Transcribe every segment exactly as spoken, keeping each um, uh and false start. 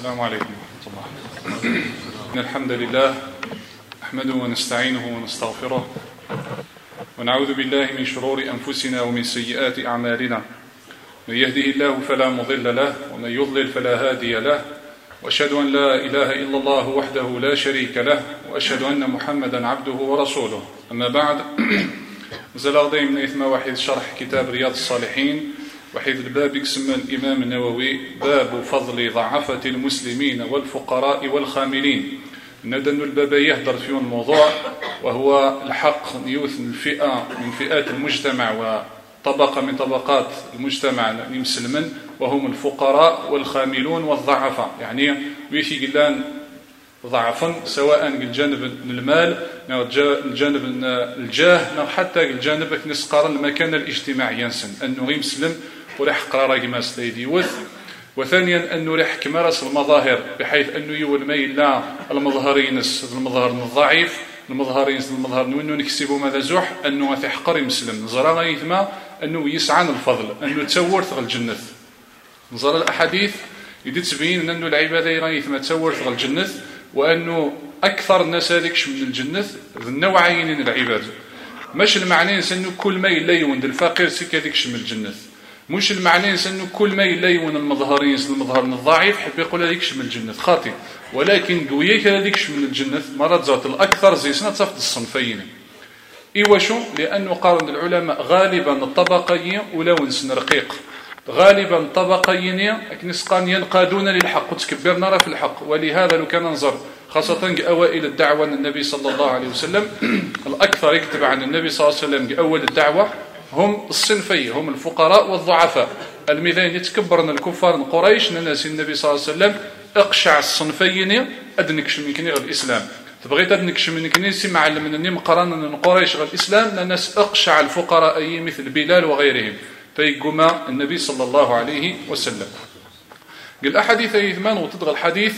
السلام عليكم ورحمة الله. إن الحمد لله نحمده ونستعينه ونستغفره ونعوذ بالله من شرور أنفسنا ومن سيئات أعمالنا. من يهده الله فلا مضل له ومن يضلل فلا هادي له، وأشهد أن لا إله إلا الله وحده لا شريك له، وأشهد أن محمدا عبده ورسوله. أما بعد، نزل غداي من إثم واحد شرح كتاب رياض الصالحين، وحيث الباب يسمى الإمام النووي باب فضل ضعفة المسلمين والفقراء والخاملين. ندن الباب يهدر فيه الموضوع، وهو الحق يوث من فئة من فئات المجتمع وطبقة من طبقات المجتمع المسلمين، وهم الفقراء والخاملون والضعفاء. يعني ويثي قلان ضعفا سواء الجانب المال أو الجانب الجاه أو حتى الجانب نسقار المكان الاجتماعي ينسن أنه يمسلم وريح قرار يماس ليدي وث. وثانيا أنه ريح كمارس المظاهر، بحيث أنه يول ما إلا المظهرين المظهر الضعيف المظهرين المظهر وأنه نكسبوا ماذا زوح أنه تحقر يمسلم نزرى غيثما أنه يسعى الفضل أنه تسورث الجنة. نزرى الأحاديث يدي تبين أنه العبادة غيثما تسورث الجنة، وأنه أكثر الناس هذيكش من الجنة النوعين من العباد. مش المعنى أنه كل ما إلا يوند الفقير سيك هذيكش من الجنة، مش المعنى أنه كل ما إلا يوند المظهرين المظهر الضعيف حب يقول هذيكش من الجنة خاطئ، ولكن قويك هذيكش من الجنة مرات زوت الأكثر زي سنة تفض الصنفين. إيوا شو؟ لأنه قارن العلماء غالبا الطبقية ولو نسن رقيق، غالبا الطبقيين نسقان ينقادون للحق وتكبرنا في الحق. ولهذا لو كان ننظر خاصة أوائل الدعوة النبي صلى الله عليه وسلم، الأكثر يكتب عن النبي صلى الله عليه وسلم أول الدعوة هم الصنفي، هم الفقراء والضعفاء. الميزان يتكبرن الكفار من قريش ناس النبي صلى الله عليه وسلم اقشع الصنفيين أدنكش من كنيغ الإسلام. تبغيت أدنكش من كنيسي معلمني مقارنة من قريش غير الإسلام لناس اقشع الفقراء مثل بلال وغيرهم فيقوم النبي صلى الله عليه وسلم. قال أحاديث يثمان وتدغى الحديث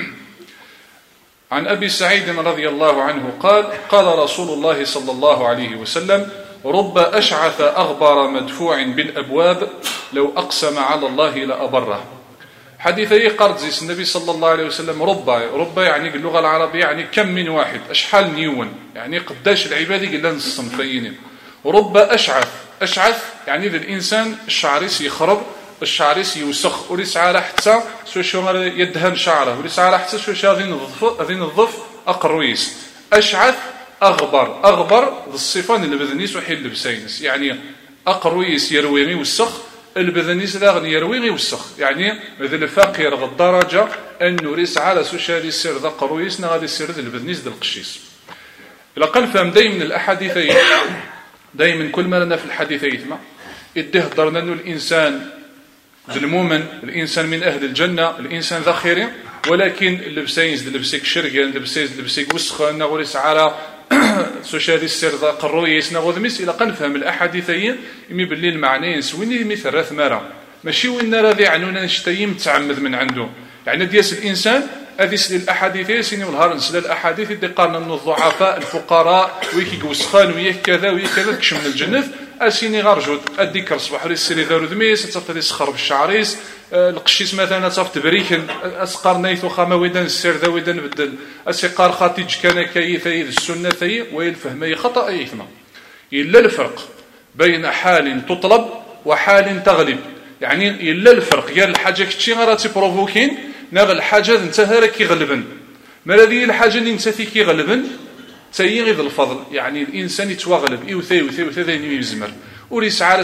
عن أبي سعيد رضي الله عنه قال قال رسول الله صلى الله عليه وسلم رب أشعث أغبر مدفوع بالأبواب لو أقسم على الله لأبره. حديثي قرد زيس النبي صلى الله عليه وسلم رب رب يعني باللغة العربية يعني كم من واحد أشحال نيون، يعني قداش العبادي قلنا الصنفين. رب أشعث أشعث يعني ذا الإنسان الشعريس يخرب الشعريس يوسخ وليس على حتى سو شو يدهن شعره وليس على حتى سو شو هذين الضف هذين الضف أقرويس. أشعث أغبر أغبر الصفان اللي بذنيس وحيل لبسينس، يعني أقرويس يروي وسخ البذنيس لا غني يروي وسخ، يعني ذا الفقير بالدرجة أنه ليس على سو شو هذه السر ذا قرويس نغادي السر ذا البذنيس ذا القشيس. لقد فهم دايما الأحاديثين دايما كل ما لنا في الحديث يتما إده درنا أنه الإنسان المؤمن الإنسان من أهل الجنة الإنسان ذا خير، ولكن اللبسينز اللبسيك شرقا اللبسينز اللبسيك وسخا نغوليس على سوشيالي السر ذا قرويس نغوذ ميس إلى قنفهم الأحاديثين يمي باللي المعنيين سويني مثل راث مرة ماشي وين راضي عنونا نشتيم تعمد من عنده. يعني دياس الإنسان هذه سل الأحاديث سيني والهار نسل الأحاديث اللي قارنا من الضعفاء الفقراء ويكي وسخان ويك كذا ويك كذا تكشم من الجنة أسيني غرجود أديك رصبح لي السري ذارو ذميس تصفت لي سخر بالشعريس القشيس مثلا تصفت بريكن أسقار نيثو خاما ويدان السر ذا ويدان بدل أسقار خاتيج كان كيف السنة ثي ويلفهم خطأ يثما. إلا الفرق بين حال تطلب وحال تغلب، يعني إلا الفرق يا الحاجة كتشي غراتي بروفوكين ناغ الحاجة انتهى كي غلبن ما الذي الحاجة اللي انتهى كي غلبن تيغيظ الفضل، يعني الإنسان يتواغلب إيوثي يوثي يوثي ذي يزمر وريس عالم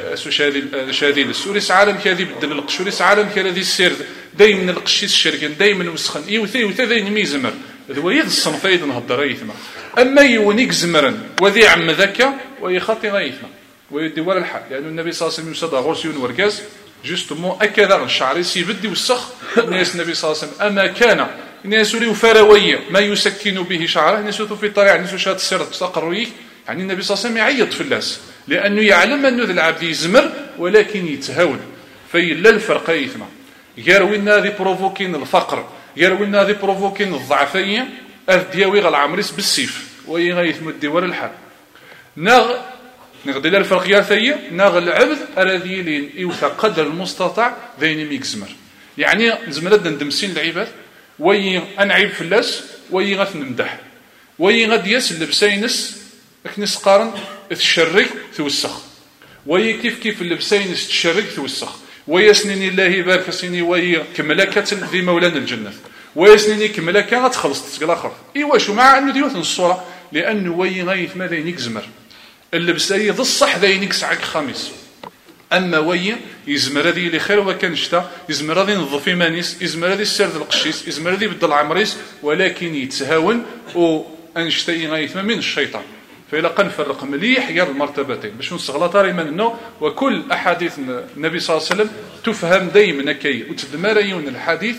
شادي لس وريس عالم كذي بدل القش وريس عالم كذي السير دايما القشيس الشركن دايما المسخن إيوثي يوثي ذي يزمر هو يد الصنفيد نهضر يثما. أما يونيك زمرا وذي عم ذكا ويخطي غيثما ويدي ولا الحال، لأن يعني النبي صلى الله عليه وسلم يصدى غرسيون ورقاز جوستمون أكذا الشعري سيبدي والسخ الناس النبي صلى الله عليه وسلم أما كان الناس لي فروية ما يسكن به شعره الناس في الطريق الناس شات السر تقرويه، يعني النبي صلى الله عليه وسلم يعيط في الناس لأنه يعلم أنه ذا العبد يزمر ولكن يتهاون. فإلا الفرق يثما يروينا ذي بروفوكين الفقر يروينا ذي بروفوكين الضعفية أذدياوي غالعمريس بالسيف ويغيث مدور الحال ناغ نغدي الفرق يا ثي ناغ العبد الذي يوثى قدر المستطاع ذين ميكزمر يعني زمرد ندمسين العباد وي انعيب فلاس وي غاث نمدح وي غاد ياس اللبسينس كنس قارن تشرك توسخ وي كيف كيف اللبسينس تشرك توسخ ويسنني الله يبارك سيني وي كملكه في مولانا الجنه ويسنني كملكه غتخلص تسقى الاخر ايوا شو مع انه ديوث الصوره لانه وي غايث ماذا ينكزمر اللبساي ذا الصح ذا ينكس عك خميس اما وي يزمر هذه اللي خير وكان شتا يزمر هذه نظف مانيس يزمر هذه السرد القشيس يزمر هذه بدل عمريس ولكن يتهاون وانشتي غايث من الشيطان فإلا قنفرق مليح غير المرتبتين باش نستغلطا من انه وكل احاديث النبي صلى الله عليه وسلم تفهم دائما كي وتدمريون الحديث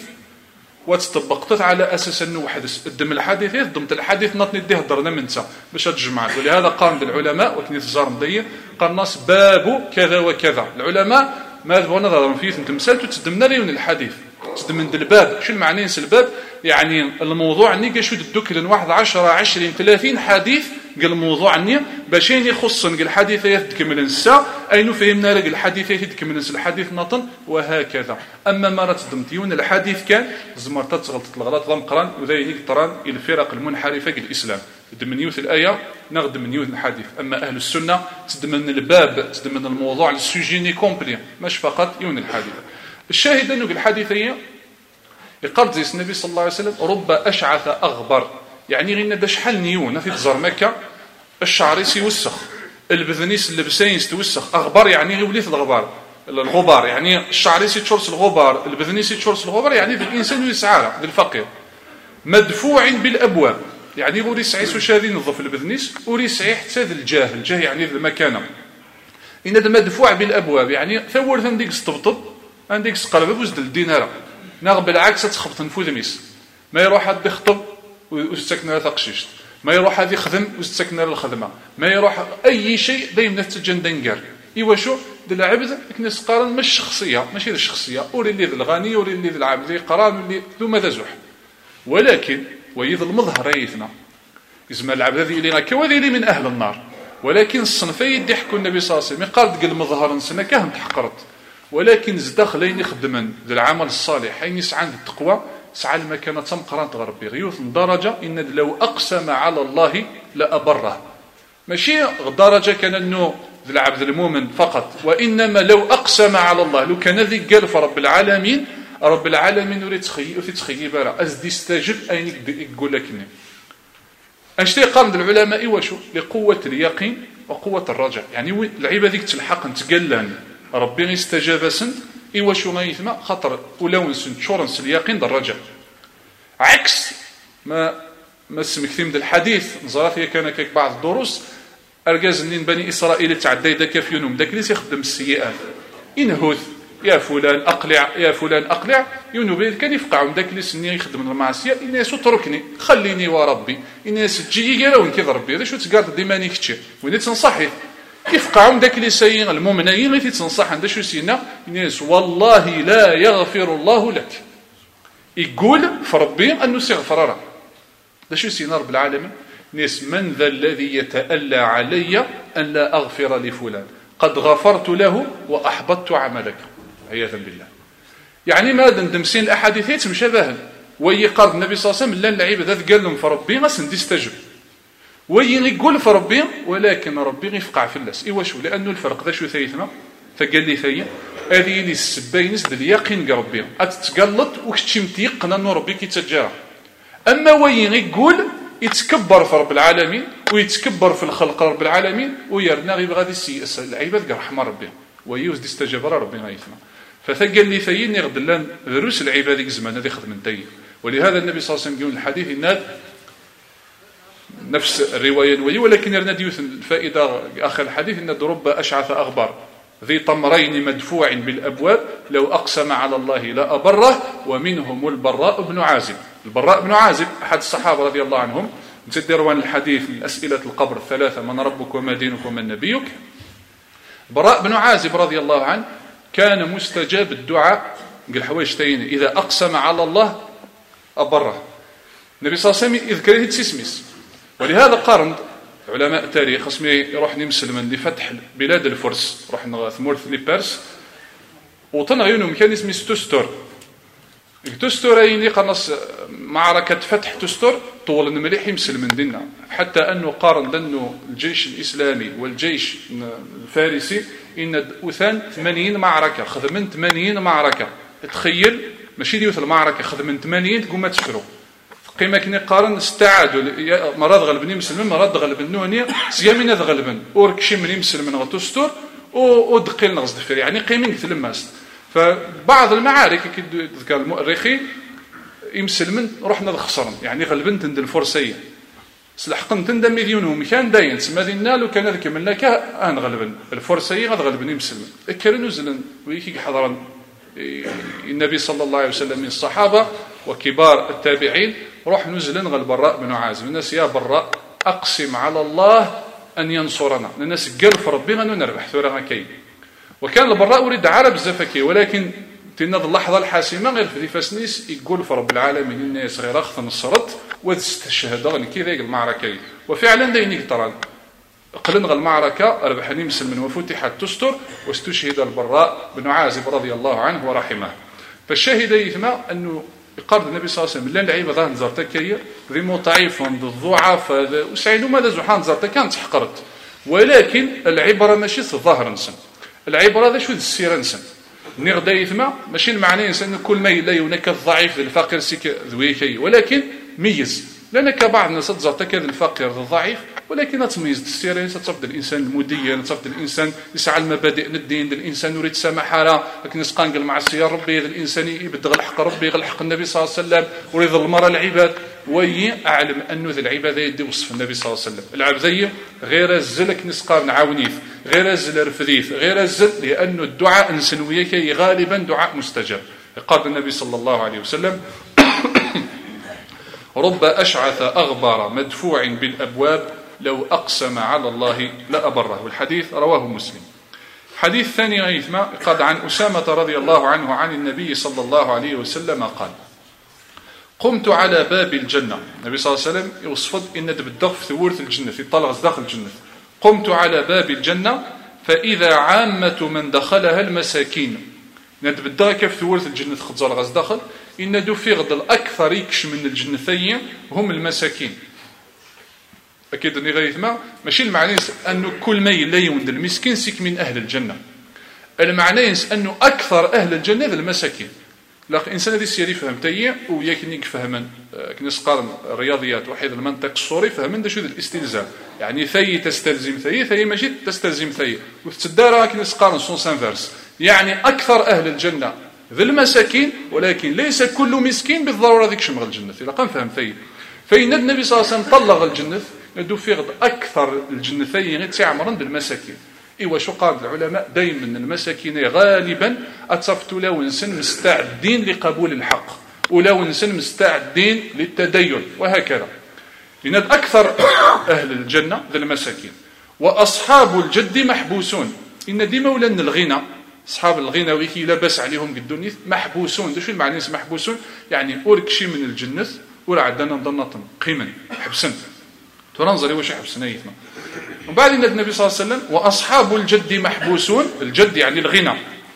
وتطبقت على اساس انه حدث الدم الحديث ضمن الحديث نطني ديه هضرنا منسى باش تجمع ولهذا قام العلماء وكني تزار مضيه قال الناس باب كذا وكذا العلماء ما ذو نظر فيه تمثال تدمنا ليون الحديث تدمن الباب شو المعنى الباب يعني الموضوع ني قال شو تدوك لن واحد عشرة عشرين ثلاثين حديث قال الموضوع ني باش يخصن قال الحديثات تكمل الساعه اين فهمنا لك الحديثات تكمل الحديث نطن وهكذا اما ما تدمتيون الحديث كان زمرت تغلط الغلط ضم قران وذيك طران الفرق المنحرفه الاسلام دمنيوث الايه نخدم نيوث الحديث اما اهل السنه تدمن الباب تدمن الموضوع السوجيني كومبلي مش فقط يون الحديث الشاهد انه الحديثيه يقرض زي النبي صلى الله عليه وسلم رب اشعث اغبر يعني غير دا شحال نيون في تزار مكه الشعريس يوسخ البذنيس اللبسين توسخ اغبر يعني غير وليت الغبار الغبار يعني الشعريس يتشرس الغبار البذنيس يتشرس الغبار يعني في الانسان يسعى للفقير مدفوع بالابواب يعني يقول يسعيس وشادي نظف البذنيس وريسعي حتى الجاه الجاه يعني المكانه ان هذا مدفوع بالابواب يعني ثور عندك استبطب عندك قلب وزد الدينار ناغ بالعكس تخبط نفوذ ميس ما يروح حد يخطب ويستكن تقشيشت ما يروح هذا يخدم ويستكن الخدمه ما يروح اي شيء دائما تجندنجر ايوا شو دل العبد كنس قارن مش شخصيه ماشي الشخصيه ولي اللي الغني ولي اللي العبد قران اللي ذو ماذا زح ولكن ويظل المظهر يثنى اسم العبد هذه اللي كوذي من اهل النار ولكن الصنفين يضحكوا النبي صلى الله عليه وسلم قال تقل مظهر سنه كان تحقرت ولكن زدخلين يخدمن ذا العمل الصالح حين يسعى التقوى سعى المكانة تمقران تغربي غيوث درجة إن لو أقسم على الله لأبره ماشي درجة كان أنه ذا العبد المؤمن فقط وإنما لو أقسم على الله لو كان ذي قال فرب العالمين رب العالمين يريد تخيي في تخيي برا أزدي استجب أين يقول لك أنشتي قام العلماء وشو لقوة اليقين وقوة الرجاء يعني العيبة ذيك تلحق نتقلان ربي يستجاب سنت إيوا شو ما يثمى خطر ولون سنت شورنس اليقين بالرجاء عكس ما ما سمكتي من الحديث نظرات هي كان كيك بعض الدروس أرجاز نين بني إسرائيل تعدي داك في يوم داك اللي يخدم السيئات إنهوث يا فلان أقلع يا فلان أقلع يونو كان يفقعهم داك اللي سني يخدم المعصية الناس اتركني خليني وربي الناس تجي قالوا كذا ربي هذا شو تقارد ديما نيكتشي وين تنصحي يفقعهم داك اللي سيئين المؤمنين اللي تنصح عند شو سينا الناس والله لا يغفر الله لك يقول فربي أنه سيغفر لك ده شو سينا رب العالمين ناس من ذا الذي يتألى علي أن لا أغفر لفلان قد غفرت له وأحبطت عملك عياذا بالله يعني ماذا ندمسين الأحاديث مشابهة ويقرض النبي صلى الله عليه وسلم لا اللعيبة ذات قال لهم فربي ما سندي استجب ويقول فربي ولكن ربي يفقع في الناس إيوا شو لأنه الفرق ذا شو ثيثنا فقال لي ثي هذه اللي السباين نسد اليقين ربي أتتقلط وكتشي متيقنا أنه ربي كيتجارة أما وين يقول يتكبر في رب العالمين ويتكبر في الخلق رب العالمين ويرنا غير غادي السيئة العباد رحمة ربي ويوز استجاب ربي غايثنا فثقل لي ثيين يغدلان ذروس العباد زمان هذه خدم تي ولهذا النبي صلى الله عليه وسلم يقول الحديث إن نفس الرواية وي ولكن يرنا ديوث الفائدة آخر الحديث إن رب أشعث أغبار ذي طمرين مدفوع بالأبواب لو أقسم على الله لا أبره ومنهم البراء بن عازب البراء بن عازب أحد الصحابة رضي الله عنهم تديرون الحديث من أسئلة القبر الثلاثة من ربك وما دينك ومن نبيك براء بن عازب رضي الله عنه كان مستجاب الدعاء قال حوايجتين إذا أقسم على الله أبره النبي صلى الله عليه وسلم يذكره تسميس ولهذا قارن علماء التاريخ اسمي يروح نمسلم لفتح بلاد الفرس روح ثمورث لبارس وطن عيونهم كان اسمه ستوستور تستر أيني قنص معركة فتح تستر طول المليح يمسل من ديننا، حتى أنه قارن لأنه الجيش الإسلامي والجيش الفارسي إن وثان ثمانين معركة، خذ من ثمانين معركة. تخيل ماشي ديوث المعركة خذ من ثمانين تقوم تسفروا قيمة كني قارن استعادوا مرات غلبني مسلمين مرات غلبن نونية سيامين غلبن أوركشي من مسلمين غتستر ودقيل نغزد فيه، يعني قيمين تلمست. فبعض المعارك كي ذكر المؤرخين يمسلمن رحنا خسرن، يعني غلبن تند الفرسيه سلحقن تند مليونهم كان داين تسمى دينا لو كان ذاك من لك ان غلبن الفرسيه غلبن يمسلمن كان نزلن ويكي حضرن النبي صلى الله عليه وسلم من الصحابه وكبار التابعين روح نزلن غل براء بن عازب الناس يا براء اقسم على الله ان ينصرنا، الناس قال في ربي غنربح ثورة كاين. وكان البراء ورد عرب زفكي، ولكن تنظ اللحظة الحاسمة غير في فاسنيس يقول في رب العالمين الناس غير أخذ نصرت واستشهد غني كذا المعركة. وفعلا دينيك ترى قلن المعركة ربحني مسلم وفتحت تستر واستشهد البراء بن عازب رضي الله عنه ورحمه. فالشاهد يثمى أنه قرض النبي صلى الله عليه وسلم لان العيبة ظهر نزرتكية ذي مضعيف ضد الضعف وسعيد ماذا زحان نزرتك كانت حقرت، ولكن العبرة ماشي الظاهر نسن، العبرة هذا شو السيرة نسن نغدا يثمى ماشي المعنى إنسان كل ما لا يونك الضعيف الفقير سيك ذويكي، ولكن ميز لأنك بعض الناس تزرتك الفقير الضعيف، ولكن تميز السيرة تفضل الإنسان المدين، تفضل الإنسان يسعى المبادئ الدين، الإنسان يريد سماحة لا لكن يسقانقل مع السير ربي، الإنسان يبدغ الحق ربي غلحق النبي صلى الله عليه وسلم ويريد المرأة العباد. وي أعلم أنه ذي العبادة يدي وصف النبي صلى الله عليه وسلم العبدية غير الزلك نسقار نعاونيث غير الزل رفذيث غير الزل، لأنه الدعاء نسنويك غالبا دعاء مستجاب. قال النبي صلى الله عليه وسلم رب أشعث أغبر مدفوع بالأبواب لو أقسم على الله لأبره، والحديث رواه مسلم. حديث ثاني غيثما قد عن أسامة رضي الله عنه عن النبي صلى الله عليه وسلم قال قمت على باب الجنة، النبي صلى الله عليه وسلم يوصفد إن تبدغ في ثورة الجنة في طلغ داخل الجنة. قمت على باب الجنة فإذا عامة من دخلها المساكين، ندبدغ كيف ثورة الجنة خزال غاز داخل إن دو في غد الأكثر يكش من الجنثين هم المساكين. أكيد أني غيثما ماشي المعنى أنه كل ما لا يوند المسكين سيك من أهل الجنة، المعنى أنه أكثر أهل الجنة المساكين. لا إنسان هذه السيري فهمتيه وياكنيك فهما كنس قارن الرياضيات وحيد المنطق الصوري فهمن ده شو الاستلزام، يعني ثي تستلزم ثي ثي ماشي تستلزم ثي وتتدارى كنس قارن سونس انفيرس، يعني أكثر أهل الجنة ذي المساكين، ولكن ليس كل مسكين بالضرورة ذيك شمغ الجنة. إذا قام فهم ثي فإن النبي صلى الله عليه وسلم طلق الجنة ندو في غد أكثر الجنثين تعمرا بالمساكين. إيوا شو قال العلماء دائما المساكين غالبا أتصفتوا لو إنسان مستعدين لقبول الحق ولو إنسان مستعدين للتدين وهكذا، لأن أكثر أهل الجنة ذي المساكين. وأصحاب الجد محبوسون، إن ديما ولن الغنى أصحاب الغنى ويكي لبس عليهم الدنيا محبوسون. ده شو المعنى محبوسون؟ يعني أورك شي من الجنة ولا عدنا ضنطن قيما حبسن تنظري وش حبسنا يثما. وبعد ان النبي صلى الله عليه وسلم واصحاب الجد محبوسون، الجد يعني الغنى،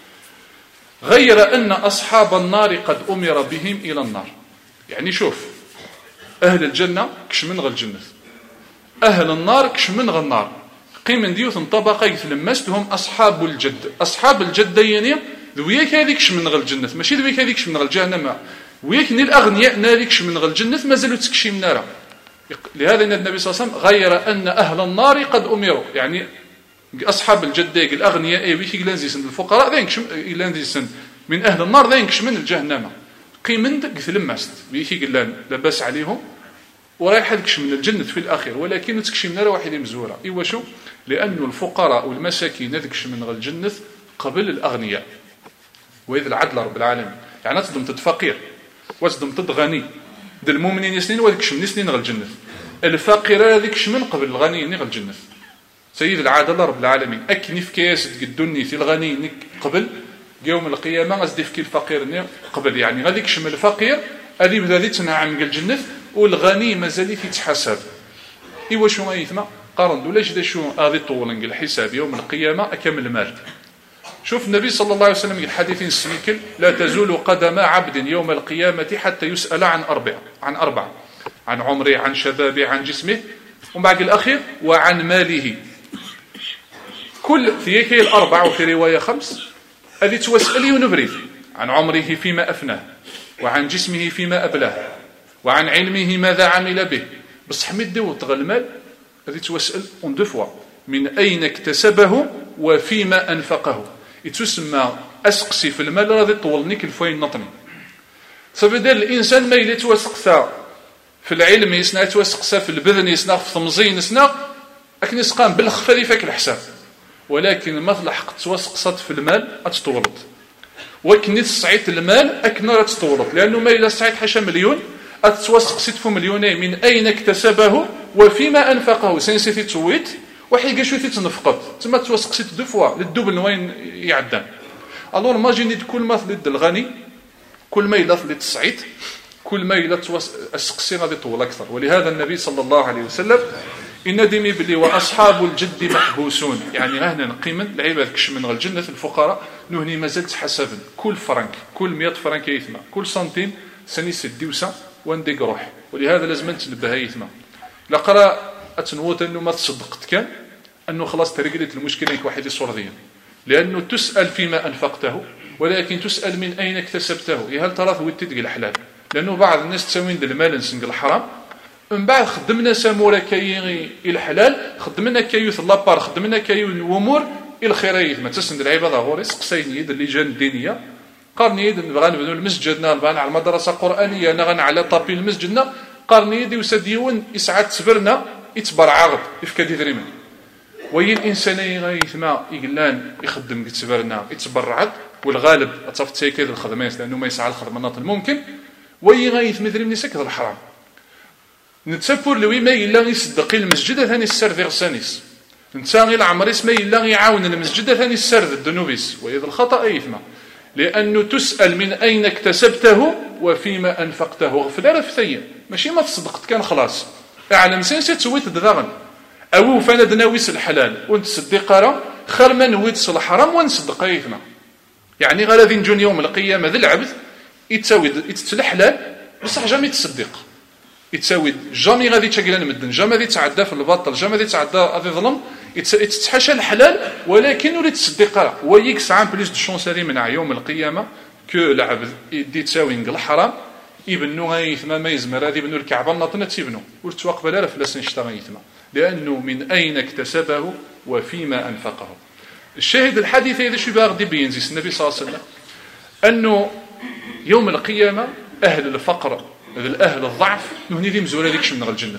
غير ان اصحاب النار قد امر بهم الى النار. يعني شوف اهل الجنه كش من غ الجنه، اهل النار كش من غ النار، قيم ديوث طبقه يتلمستهم اصحاب الجد. اصحاب الجد يعني ذويك هذيكش من غ الجنه، ماشي ذويك هذيكش من غ الجهنم، ويكني الاغنياء ناريكش من غ الجنه مازالوا تكشي من نارا. لهذا ان النبي صلى الله عليه وسلم غير ان اهل النار قد امروا، يعني اصحاب الجد الاغنياء ويكي لانزيسن الفقراء ذينكش لانزيسن من اهل النار ذينكش من الجهنم، قيمن قتلمست ويكي قال لباس عليهم ورايح لكش من الجنة في الأخير، ولكن تكشي من واحد مزورة. إيوا شو؟ لأن الفقراء والمساكين ذكش من الجنة قبل الأغنياء، وإذا العدل رب العالمين يعني تصدم تدفقير وتصدم تدغني ذا المؤمنين سنين وذكش من سنين غل الجنة، الفقير ذكش من قبل الغني غل الجنة. سيد العدل رب العالمين أكني في كياس تقدني في الغني قبل يوم القيامة أصدف كي الفقير قبل، يعني غاديكش من الفقير هذه بذلك تنعم الجنة والغني مازال يتحسب. إيوا شو غيثما قارن ولاش دا شو هذه طول الحساب يوم القيامة أكمل المال شوف النبي صلى الله عليه وسلم الحديث السميكل لا تزول قدم عبد يوم القيامة حتى يسأل عن أربعة عن أربعة عن عمره عن شبابه عن جسمه وبعد الأخير وعن ماله. كل ثيكي الأربع وفي رواية خمس الذي توسأل ونبريد عن عمره فيما أفناه وعن جسمه فيما أبلاه وعن علمه ماذا عمل به. بصح مدي وطغى المال الذي توسأل اون دو فوا من أين اكتسبه وفيما أنفقه. يتسمى أسقسي في المال راضي طولني كالفوين نطني. فبدأ الإنسان ما يتوسقسا في العلم يسنا يتوسقسا في البذن يسنا في التمزين يسنا أكن يسقان بالخفة فاك الحساب. ولكن مثل حق توسقسات في المال أتطولت وكني تصعيت المال أكن أتطولت لأنه ما إلا صعيت حاشا مليون أتوسقسيت في مليونين من أين اكتسبه وفيما أنفقه سنسيتي تويت وحيقا شو تتنفقت تما توسقسيت دو فوا للدوبل وين يعدان. الور ماجيني كل ما ثلث الغني كل ما إلا ثلث تصعيت كل ما إلا السقسي غادي يطول أكثر. ولهذا النبي صلى الله عليه وسلم إن ديمي بلي وأصحاب الجد محبوسون يعني هنا نقيما العباد كش من الجنة الفقراء نهني مازالت حسابا كل فرنك كل مئة فرنك يثمى كل سنتين سني سديوسا وانديك روح. ولهذا لازم تنبه يثمى لا قرا أتنوت أنه ما تصدقت كان أنه خلاص ترقلت المشكلة إنك واحد يصور ذي لأنه تسأل فيما أنفقته ولكن تسأل من أين اكتسبته. هل ترى ثويت تدقي الحلال لأنه بعض الناس تساوين دل المال نسنق الحرام من بعد خدمنا سامورا كاي الحلال خدمنا كايوث لابار خدمنا كايو الامور الخيريه ما تسند العباده غوري سقسيني يد اللجان الدينيه قرني يد نبغى نبنوا المسجدنا نبغى على مدرسه قرانيه نغن على طابي المسجدنا قرني يدي وسديون يسعد صبرنا يتبر عرض يفكدي دريمن وي الانسان يغيثما يقلان يخدم يتبرنا يتبرعد والغالب اتفتي كذا الخدمات لانه ما يسعى الخدمات الممكن وي غيث مثل من سكر الحرام نتسبور لوي ما إلا يصدقي المسجد ثاني السر في غسانيس نتساغي العمريس ما إلا يعاون المسجد ثاني السر الدنوبيس وإذا الخطأ أيثما لأنه تسأل من أين اكتسبته وفيما أنفقته غفلا رفتيا ماشي ما تصدقت كان خلاص أعلم سنسي تسويت دذاغن أو فانا دناويس الحلال وانت صدق راه خير ما نويت الحرام ونصدق أيثما يعني غير ذي نجون يوم القيامة ذي العبد يتساوي يتسلحلال بصح جامي تصدق يتساوي جامي غادي تشكل المدن جامي غادي يتعدى في الباطل جامي غادي يتعدى غادي يظلم يتحاشى الحلال ولكن ولي تصدق راه ويك ساعه بليس دو شونس هذه من يوم القيامه كو العبد يدي تساوي نقل الحرام يبنو غيثما ما يزمر هذه يبنو الكعبه ناطنه تيبنو ورتواقب لا فلاس نشتا غيثما لانه من اين اكتسبه وفيما انفقه. الشاهد الحديث هذا شو باغي بينزيس النبي صلى الله عليه وسلم انه يوم القيامه اهل الفقر الأهل الضعف نهني ذي مزولة ديكش من الجنة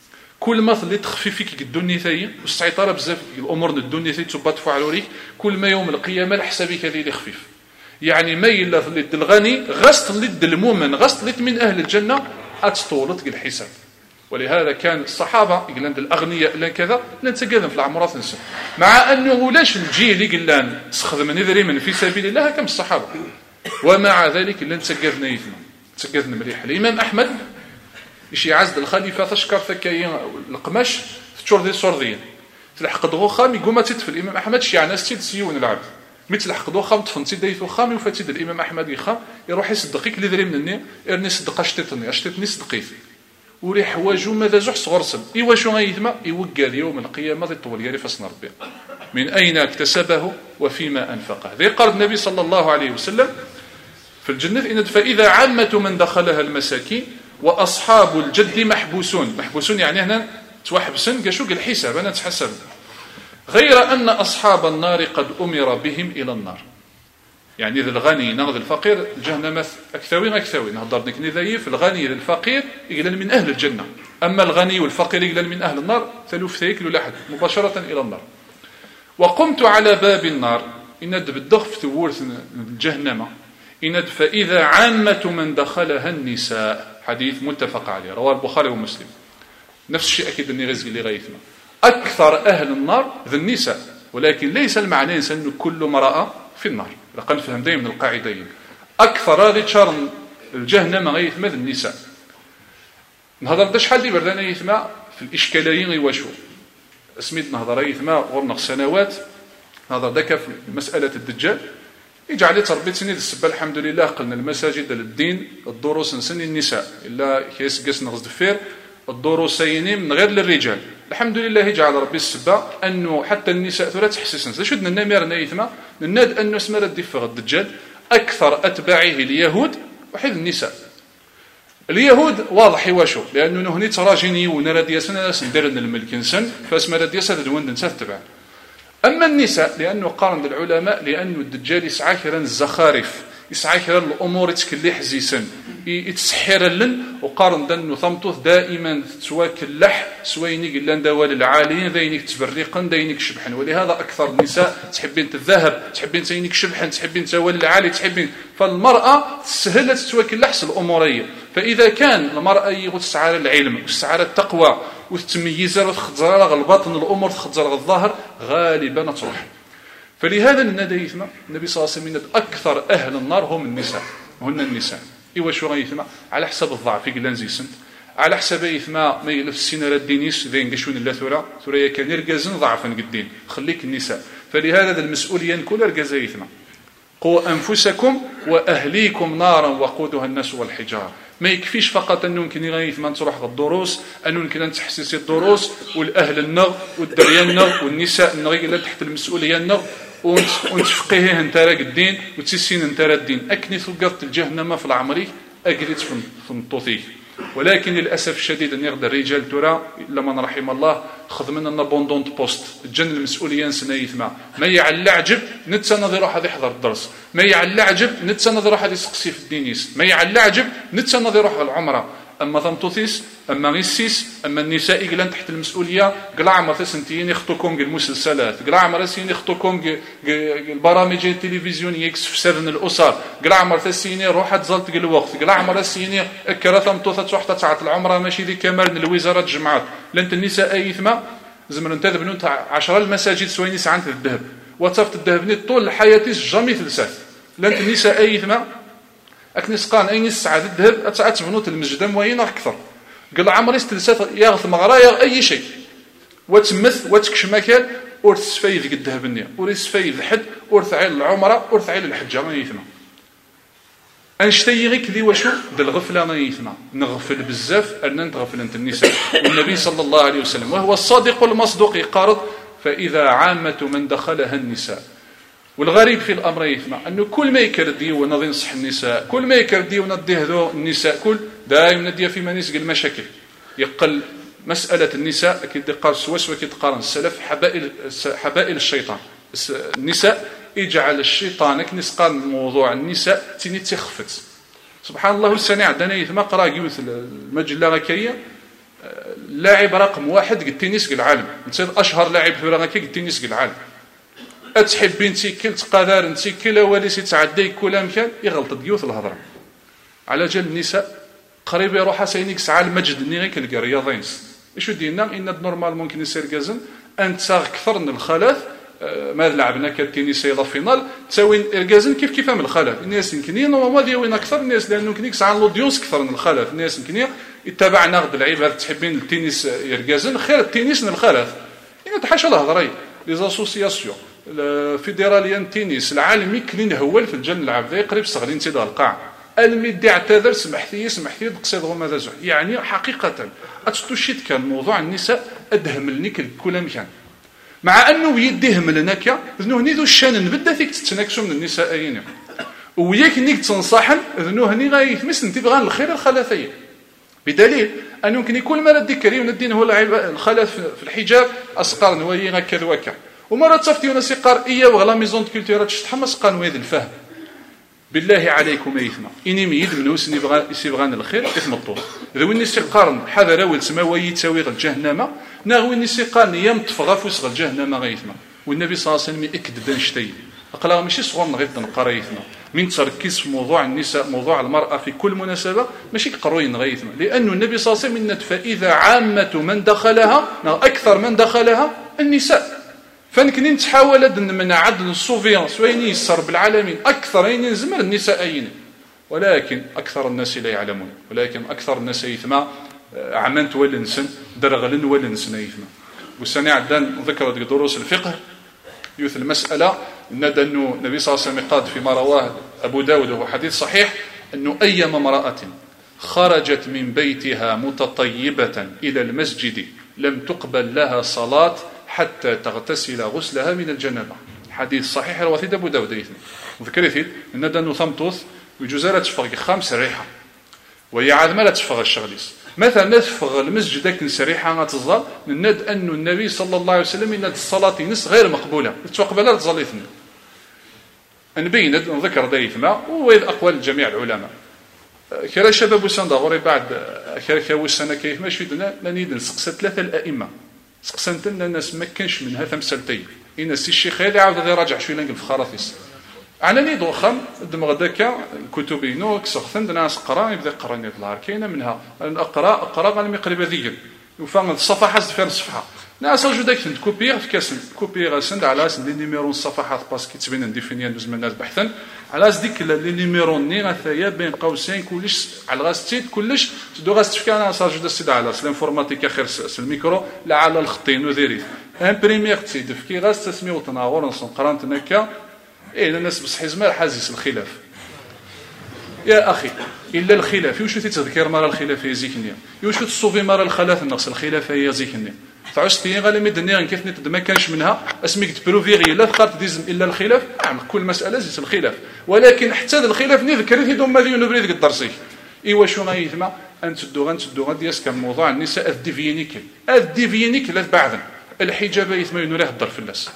كل ما اللي تخفي فيك الدنيا ثاني والسيطرة بزاف الأمور الدنيا ثاني تبات فعلوا ليك كل ما يوم القيامة لحسابك هذه اللي خفيف يعني ما إلا ثلث الغني غست ثلث المؤمن غست ثلث من أهل الجنة أتطولت الحساب. ولهذا كان الصحابة يقولون الأغنياء لان كذا لان تقدم في العمرات نسا مع أنه لاش الجيل يقولون سخدم نذري من في سبيل الله كم الصحابة ومع ذلك لان تقدم يثمن تقدم مليح. الإمام أحمد يشي عزد الخليفة تشكر فكاين القماش تشور ذي صورذين تلحق دغو خام يقوم تدفل الإمام أحمد شي ناس تيد سيون العبد مثل حق دغو خام تفن تيد ديثو خام يفتيد الإمام أحمد يخام يروح يصدقيك اللي ذري من النية يرني صدق اشتتني اشتتني صدقيت وري حواجو ماذا زح صغرسل إيوا شو غيثما يوقع يوم القيامة ذي طول ياري فسن ربي من أين اكتسبه وفيما أنفقه. ذي قال النبي صلى الله عليه وسلم في الجنة إن فإذا عامة من دخلها المساكين وأصحاب الجد محبوسون محبوسون يعني هنا توحبسن قشوق الحساب أنا تحسب غير أن أصحاب النار قد أمر بهم إلى النار يعني ذا الغني نغذ الفقير جهنم أكثوي أكثوي نهضر نكني ذي في الغني للفقير يقلل من أهل الجنة أما الغني والفقير يقلل من أهل النار ثلوث ثيكل لحد مباشرة إلى النار. وقمت على باب النار إن بالدخف ثورث الجهنم إن فإذا عامة من دخلها النساء حديث متفق عليه رواه البخاري ومسلم نفس الشيء أكيد أني غزي اللي غيثنا أكثر أهل النار ذي النساء ولكن ليس المعنى أن كل امرأة في النار لقد نفهم دائما من القاعدين أكثر هذه شر الجهنم غيثما ذي النساء نهضر دا شحال دي بردانا يثما في الإشكاليين يواشو اسميت نهضر يثما غرنق سنوات هذا ذاك في مسألة الدجال يجعل تربيتني السبة الحمد لله قلنا المساجد للدين الدروس نسن النساء إلا كيس قس نغز دفير الدروسين من غير للرجال الحمد لله يجعل ربي السبة أنه حتى النساء ثلاث تحسسن شدنا النمير نايثما نناد أنه اسمه الدفاق الدجال أكثر أتباعه اليهود وحيد النساء اليهود واضح واشو لأنه هني تراجيني ونرى دياسنا سندير الملك نسن فاسم دياسنا دوان نساء تبع أما النساء لأنه قارن العلماء لأنه الدجال يسعى كرا الزخارف يسعى كرا الأمور يتكلي حزيسا يتسحر لن وقارن دنو ثمطوث دائما سواك اللح سوينيك اللان دوال العاليين ذينيك تبريقا ذينيك شبحا ولهذا أكثر النساء تحبين الذهب تحبين تينيك شبحا تحبين توال العالي تحبين فالمرأة سهلت سواك اللحس الأمورية فإذا كان المرأة يتسعى العلم وتسعى التقوى وتميزها وتخزر الباطن الأمور تخزر الظاهر غالبا تروح فلهذا النبي النبي صلى الله عليه وسلم أكثر أهل النار هم النساء هن النساء إيوا شو غيثما على حسب الضعف يقلان زي سنت على حسب يثما ما يلف السينارة الدينيس ذي نقشون الله ثورة ثورة كان يرقزن ضعفا قدين خليك النساء فلهذا المسؤولية كل رقزة يثما قوا أنفسكم وأهليكم نارا وقودها الناس والحجار ما يكفيش فقط أنه يمكن يغيث من تروح الدروس أنه يمكن أن تحسسي الدروس والأهل النغ والدريا النغ والنساء النغي اللي تحت المسؤولية النغ ونتفقيه انترا الدين وتسين انترا الدين أكني ثقرت الجهنم في العمري أقريت في الطوثي ولكن للأسف الشديد أن يغدى الرجال ترى لما من رحم الله خذ من النابوندونت بوست الجن المسؤوليين سنيث ما ما يعلى عجب نتسنى روح هذا يحضر الدرس ما يعلى عجب نتسنى روح هذا يسقسي في الدينيس ما يعلى عجب نتسنى روح العمره اما ثمطوثيس اما غيسيس اما النساء قلان تحت المسؤوليه قلع عمر سنتين يخطوكم المسلسلات قلع عمر سين يخطوكم البرامج التلفزيونيه يكسف سرن الاسر قلع عمر سين روح تزلت الوقت قلع عمر سين اكره ثمطوثه وحده تاع العمره ماشي ذي كمال الوزاره الجمعات لانت النساء ايثما زمن انت بنون تاع عشرة المساجد سويني ساعات الذهب وتصفت الذهب طول حياتي جامي ثلثات لانت النساء ايثما أكني سقان أين السعادة الذهب أتعت بنوت المسجد موين أكثر قال عمري استلسات ياغث مغرايا أي شيء وتمث وتكش مكان ورث ذيك الذهب النية ورث فايد حد ورث عيل العمرة ورث عيل الحجة ما يثنى أنشتي غيك ذي وشو بالغفلة ما يثنى نغفل بزاف أن نغفل أنت النساء والنبي صلى الله عليه وسلم وهو الصادق المصدوق يقارض فإذا عامة من دخلها النساء والغريب في الأمر يثمع أنه كل ما يكردي ونظي نصح النساء كل ما يكردي ونديه ذو النساء كل دائما نديه في منيسق المشاكل يقل مسألة النساء أكيد قال سوسوة كي تقارن السلف حبائل حبائل الشيطان النساء يجعل الشيطان كنس قال موضوع النساء تيني تخفت سبحان الله السنة عندنا يثمع قرأ جيوث المجلة غكية لاعب رقم واحد قد تنسق العالم نصير أشهر لاعب في رغكية قد تنسق العالم أتحبين تيكل تقادر تيكل ولي تعدي كل أمكان يغلط ديوث الهضرة على جال النساء قريب يروح سينيك ساعة المجد نيغيك الرياضين إيشو دينا إن نورمال ممكن يصير كازن أنت أكثر من الخلاف ما لعبنا كالتنس يلا فينال تساوي الكازن كيف كيف من الخلاف الناس يمكن ما ديوين أكثر الناس لأنه يمكن ساعة لوديونس أكثر من الخلاف الناس يمكن يتبع نقد العيب تحبين التنس يركازن خير التنس من الخلاف إن تحاشا الهضري لي زاسوسياسيون الفيدراليان تينيس العالمي كلين هول في الجن العبدي قريب صغرين تيدا القاع الميدي اعتذر سمحتي سمحتي قصيد غو ماذا زوج يعني حقيقة أتستشهد كان موضوع النساء أدهم لنيك كل مكان مع أنه يديهم لناك ذنوه نيذو الشان نبدا فيك تتناكسو من النساء أين وياك نيك تنصحن ذنوه ني غايث مثل انت بغان الخير الخلافية بدليل أنه يمكن يكون ما ردي كريم الدين هو الخلاف في الحجاب أسقار نوي غاكا وكا ومرة تصفتي ونسي قار إيا وغلا ميزون كولتورات تحمس قانويد الفهم بالله عليكم ايثما اني ميد من وسني بغا يسيبغان الخير اثم الطول اذا وين نسي قارن حذر ول سماوي تساوي الجهنم ناغوي نسي قارن يم تفغى فوس الجهنم غيثما والنبي صلى الله عليه وسلم يكذب نشتي اقلا ماشي صغار غير تنقرا يثما من تركيز في موضوع النساء موضوع المراه في كل مناسبه ماشي قروين غيثما لانه النبي صلى الله عليه وسلم فاذا عامه من دخلها اكثر من دخلها النساء فنكنين تحاول أن عدد الصوفيانس وين يسر بالعالمين أكثر أين ينزمر النساء أين ولكن أكثر الناس لا يعلمون ولكن أكثر الناس يثما عمانت ولنسن درغلن ولنسن يثما والسنة عدان ذكرت دروس الفقه يوث المسألة ندى أنه النبي صلى الله عليه وسلم قال فيما رواه أبو داود وهو حديث صحيح أنه أيما امرأة خرجت من بيتها متطيبة إلى المسجد لم تقبل لها صلاة حتى تغتسل غسلها من الجنابة. حديث صحيح رواه أبو داود يثني وذكرت ندى أنه ثمتوث وجزالة تفرق خمس ريحة وهي عاد ما لا تفغ الشغليس مثلا نتفغ المسجد داك سريحه غتظل ند ان النبي صلى الله عليه وسلم ان الصلاه نس غير مقبوله تقبل تظل اثنين نبين نذكر دايثما وإذ اقوال جميع العلماء كرا شباب وسندغوري بعد كرا كوسنا كيف ما شفدنا لاني نسقس ثلاثه الائمه سقسنت الناس ما كانش منها ثمثلتين ان سي الشيخ اللي عاود غير راجع شويه لنقل في خراطيس انا ني دوخم دمغ داكا الكتب ينو كسختن ناس قرا يبدا قراني الظاهر كاينه منها اقرا اقرا غالمي قريبه ذيك وفان الصفحات في الصفحه ناس جو داك كوبير في كاس كوبير سند على اس لي نيميرو الصفحات باسكو تبين ديفينيا دوز من الناس بحثا على اس ديك لي نيميرو ني غثايا بين قوسين كلش على غاس تيت كلش دو غاس تفكا انا صار جو سيد على الانفورماتيك اخر الميكرو لا على الخطين وذيريت امبريمير تيد في غاس تسميو تناور نقرانت نكا إيه الناس بصحي زمان حازس الخلاف يا أخي إلا الخلاف يوشو تتذكر مرة الخلاف يزيكني يوشو تصوفي مرة الخلاف النقص الخلاف يزيكني فعشتي غالي مدني كيف نتد ما كانش منها اسميك تبروفي غير لا فقط ديزم إلا الخلاف نعم كل مسألة زيت الخلاف ولكن حتى الخلاف نذكر في دوم ماذي نبريد الدرسي إيوا شو غايثما أن تدو غن تدو غن دياس كان موضوع النساء الديفينيك الديفينيك لا بعدا الحجاب يثما ينوريه الدر في الناس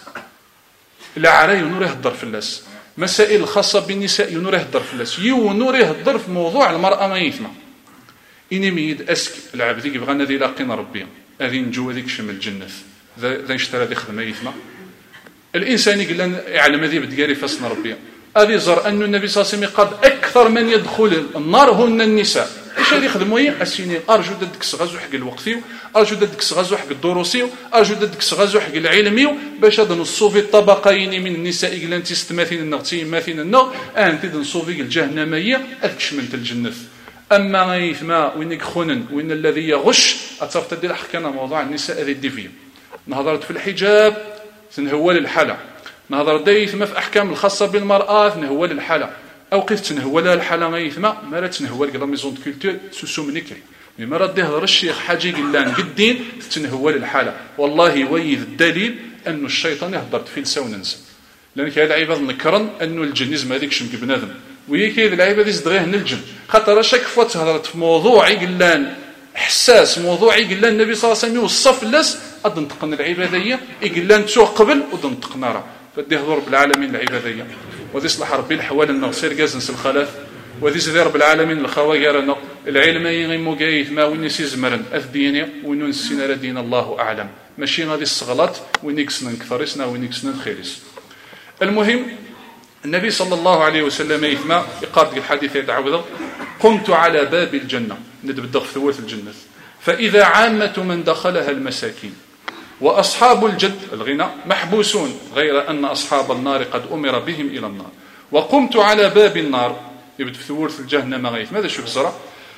العراي ينوريه الضر في الناس مسائل الخاصة بالنساء ينوريه الضر في الناس ينوريه الضر في موضوع المرأة ما يثمى إني ميد أسك العبد يبغى نادي لاقينا ربي هذه نجو هذيك شم الجنة ذا يشترى هذه خدمة يثمى الإنسان يقول يعلم هذه بدقاري فاسنا ربي هذه زر أن النبي صلى الله عليه وسلم قال أكثر من يدخل النار هن النساء ايش اللي يخدموا هي السيني ارجو دك صغازو حق الوقتي ارجو دك صغازو حق الدروسي ارجو دك صغازو حق العلمي باش هذا نصوفي الطبقين من النساء اللي انت استماثين النغتي ماثين النغ انت نصوفي الجهنميه اذكش من الجنه اما غيثما وين خونن وين الذي يغش اتفتدي الحكانا موضوع النساء هذه الديفيه نهضرت في الحجاب تنهول الحاله نهضر دايثما في احكام الخاصه بالمراه تنهول الحاله او قيف تنهول الحاله غيثما ما لا تنهول كلا ميزون دو كولتور سوسو منيكري مي ما راه دير الشيخ حاجه قلان قدين تنهول الحاله والله ويذ الدليل انه الشيطان يهضر في لسان ننسى لان كاين العباد نكرن انه الجنيزم هذيك شنك بنادم وهي كاين العباد يصدغيه الجن خاطر شاك فوا تهضرت في موضوع قلان حساس موضوع قلان النبي صلى الله عليه وسلم وصف الناس اظن تقن العباديه قلان تو قبل وظن تقنارا فدي هضر بالعالمين العباديه وذي يصلح ربي الحوال النغسير جازنس الخلاف وذي سيدي رب العالمين الخواجرنا العلم يغيمو جايث ما وين يسيزمرن اثديني وين نسينا لدينا الله اعلم ماشي غادي الصغلات وين يكسنا كثرسنا وين يكسنا خيرس. المهم النبي صلى الله عليه وسلم يثما يقارد الحديث يتعوض قمت على باب الجنه ندبدغ في ثوات الجنه فاذا عامه من دخلها المساكين وأصحاب الجد الغنى محبوسون غير أن أصحاب النار قد أمر بهم إلى النار وقمت على باب النار يبدو في ثورة الجهنم غيث ماذا شو بصرة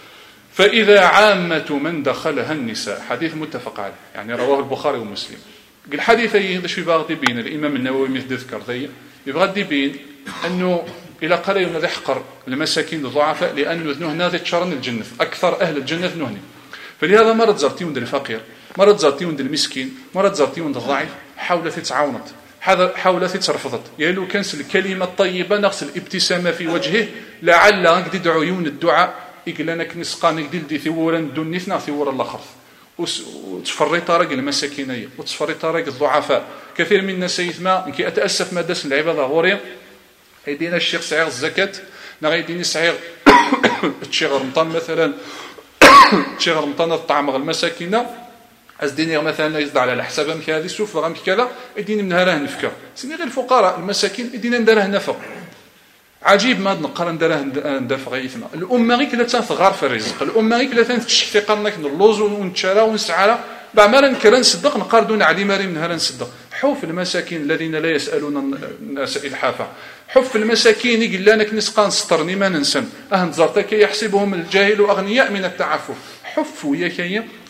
فإذا عامة من دخلها النساء حديث متفق عليه يعني رواه البخاري ومسلم الحديث هذا شو يبغى يبين الإمام النووي مثل ذكر ذي يبغى يبين أنه إلى قليل من يحقر المساكين الضعفاء لأنه ذنوه نادي تشرن الجنة أكثر أهل الجنة ذنوهني فلهذا مرض زرتي وند الفقير مرض زرتي وند المسكين مرض زرتي وند الضعيف حاولت تعاونت حاولت ترفضت يا لو كانت الكلمة الطيبة نقص الابتسامة في وجهه لعل قد عيون الدعاء يقول لنا كنسقان قديل دي ثورا دون نثنا ثورا الآخر وتفري طارق المساكينية وتفري طارق الضعفاء كثير من الناس يثما انكي أتأسف ما داس العبادة غوريا يدينا الشيخ سعير الزكاة نغيديني سعير تشيغ رمضان مثلا تشيغ رمضان الطعام المساكين أزديني مثلا يزد على الحساب مك هذه السوف غامك كذا يديني من هراه نفكر سيني غير الفقراء المساكين يدينا نداره نفق عجيب ما نقرا نداره ندافع غيثنا الامه غير كلا تنثغار في الرزق الامه غير كلا تنفتش في قرنك اللوز ونتشارى ونسعى بعمر نكر نصدق نقار دون علي ماري من هرا نصدق حوف المساكين الذين لا يسالون الناس الحافه حف المساكين يقول لنا نسقان سطرني ما ننسن اهن زرتك يحسبهم الجاهل اغنياء من التعفف حفوا يا كي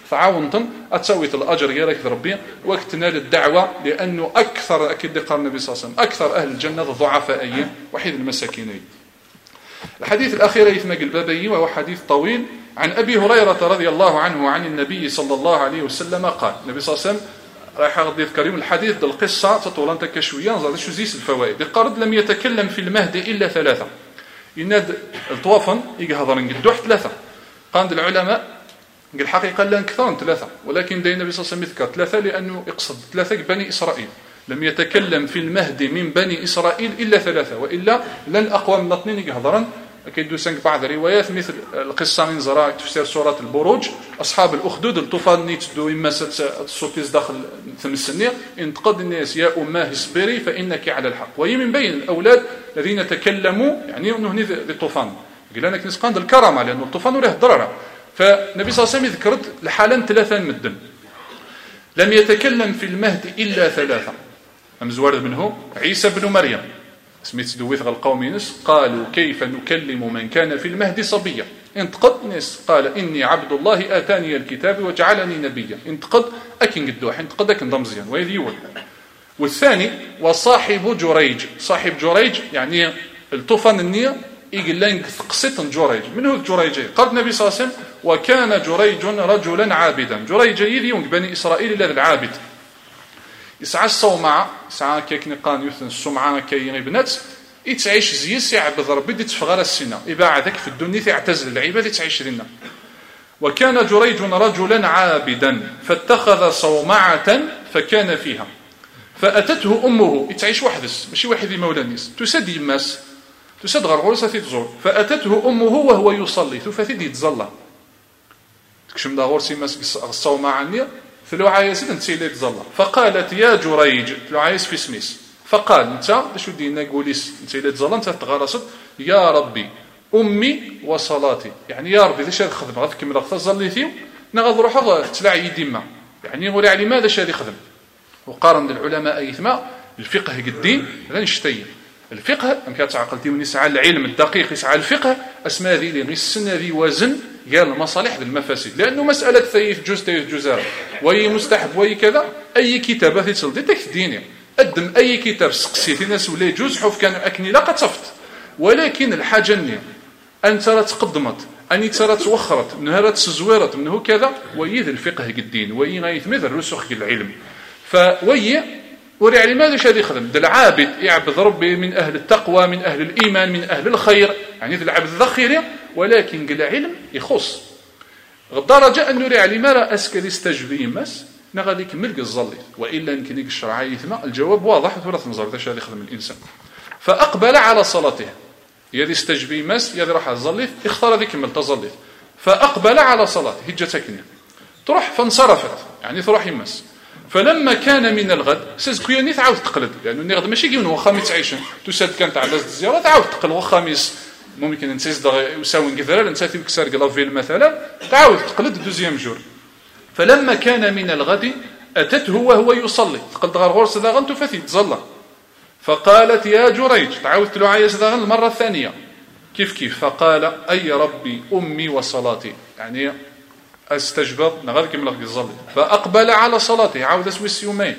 تعاونتن اتسويت الاجر يا راك ربي وقت تنال الدعوه لانه اكثر اكيد قال النبي صلى الله عليه وسلم اكثر اهل الجنه الضعفاء وحيد المساكين. الحديث الاخير يثم البابي وهو حديث طويل عن ابي هريره رضي الله عنه عن النبي صلى الله عليه وسلم قال النبي صلى الله عليه وسلم راح غادي يذكر يوم الحديث ديال القصه تطول انت كشويه نزاد شو زيس الفوائد. قرد لم يتكلم في المهد الا ثلاثه يناد الطوافن يهضر نقدوح ثلاثه قال العلماء قال الحقيقه لا اكثر من ثلاثه ولكن داي النبي صلى الله عليه وسلم يذكر ثلاثه لانه يقصد ثلاثه بني اسرائيل. لم يتكلم في المهد من بني اسرائيل الا ثلاثه والا لن اقوى من اثنين يهضرن. كيدو سانك بعض الروايات مثل القصه من زراعه تفسير سوره البروج اصحاب الاخدود الطوفان نيت دو اما الصوتيز داخل ثم السنيه انتقد الناس يا اماه اصبري فانك على الحق. وهي من بين الاولاد الذين تكلموا يعني انه هني الطوفان قال لنا كنسقان الكرامه لانه الطوفان له ضرره. فالنبي صلى الله عليه وسلم ذكرت لحالا ثلاثه من الدم. لم يتكلم في المهد الا ثلاثه امزوار منه عيسى بن مريم سميت دويث القوم نس قالوا كيف نكلم من كان في المهد صبيا. انتقد نس قال إني عبد الله آتاني الكتاب وجعلني نبيا. انتقد أكن قدوح انتقد أكن ضمزيا وهذه يول. والثاني وصاحب جريج صاحب جريج يعني الطوفان النية يقول لك قصة جريج. من هو جريج؟ قال النبي صلى الله عليه وسلم وكان جريج رجلا عابدا. جريج يذيون بني إسرائيل إلى العابد يسعى الصومعة يسعى كيكني قان يثن السمعة كي بنات يتعيش زيس يعبد ربي دي تفغر السنة يباع ذاك في الدنيا يعتزل العباد يتعيش لنا. وكان جريج رجلا عابدا فاتخذ صومعة فكان فيها فأتته أمه يتعيش وحدس ماشي واحد مولى الناس تسد يماس تسد غرغورسة تزور فأتته أمه وهو يصلي ثفتي يتزلى تكشم دا غورسي ماس الصومعة عني فلو عايز انت اللي تزلى فقالت يا جريج لو عايز في سميس فقال انت شو دينا قوليس انت اللي تزلى انت تغرست يا ربي امي وصلاتي يعني يا ربي ذاش هذا خدم غادي كمل غادي تزليتي نا غادي نروح تلع يديما يعني يقول علي ماذا شاد يخدم. وقارن العلماء ايثما الفقه الدين لا نشتي الفقه ام كتعقلتي من يسعى العلم الدقيق يسعى الفقه اسماء ذي اللي السنه ذي وزن قال المصالح للمفاسد لانه مساله ثيث جزء ثيث جزء وي مستحب وي كذا اي كتابه تيتصل ديك ديني قدم اي كتاب سقسيتي ناس ولا يجوز حوف كان اكني لا قد صفت ولكن الحاجه النيه انت راه تقدمت اني ترى توخرت منها راه تزويرت منه كذا ويد الفقه الدين وي غيثمذ الرسخ العلم فوي وري على ماذا شاد يخدم ده العابد يعبد ربي من اهل التقوى من اهل الايمان من اهل الخير يعني ذا العبد الذخيره ولكن قال علم يخص الدرجه انه ري على ما راه اسكل يستجبي مس نغادي يكمل الظلي والا يمكن لك الشرعيه ثما الجواب واضح ولا تنظر ذا شاد يخدم الانسان. فاقبل على صلاته يدي استجبي مس يدي راح الظلي اختار ذيك كمل تظلي فاقبل على صلاته هجه ساكنه تروح فانصرفت يعني تروح يمس. فلما كان من الغد سيزكوياني تعاود تقلد لانه نغد ماشي كيما هو خميس عيشن تسد كانت على الزياره تعاود تقلد وخميس ممكن نسيز يساوي كذا نساتي بكسر كلافيل مثلا تعاود تقلد دوزيام جور. فلما كان من الغد اتته وهو يصلي تقلد غرغور صداغن تفثي تزلى فقالت يا جريج تعاود له عايز صداغن المره الثانيه كيف كيف فقال اي ربي امي وصلاتي يعني استجبر نغادي كمل غادي يصلي. فاقبل على صلاته عاود اسوي يومين.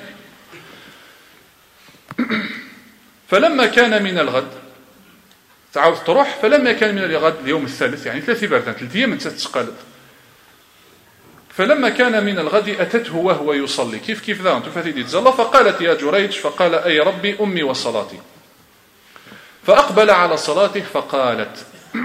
فلما كان من الغد تعاود تروح فلما كان من الغد اليوم الثالث يعني ثلاث بردان ثلاث ايام تتقلب. فلما كان من الغد اتته وهو يصلي كيف كيف ذا انت فتيدي تزلى فقالت يا جريج فقال اي ربي امي وصلاتي. فاقبل على صلاته فقالت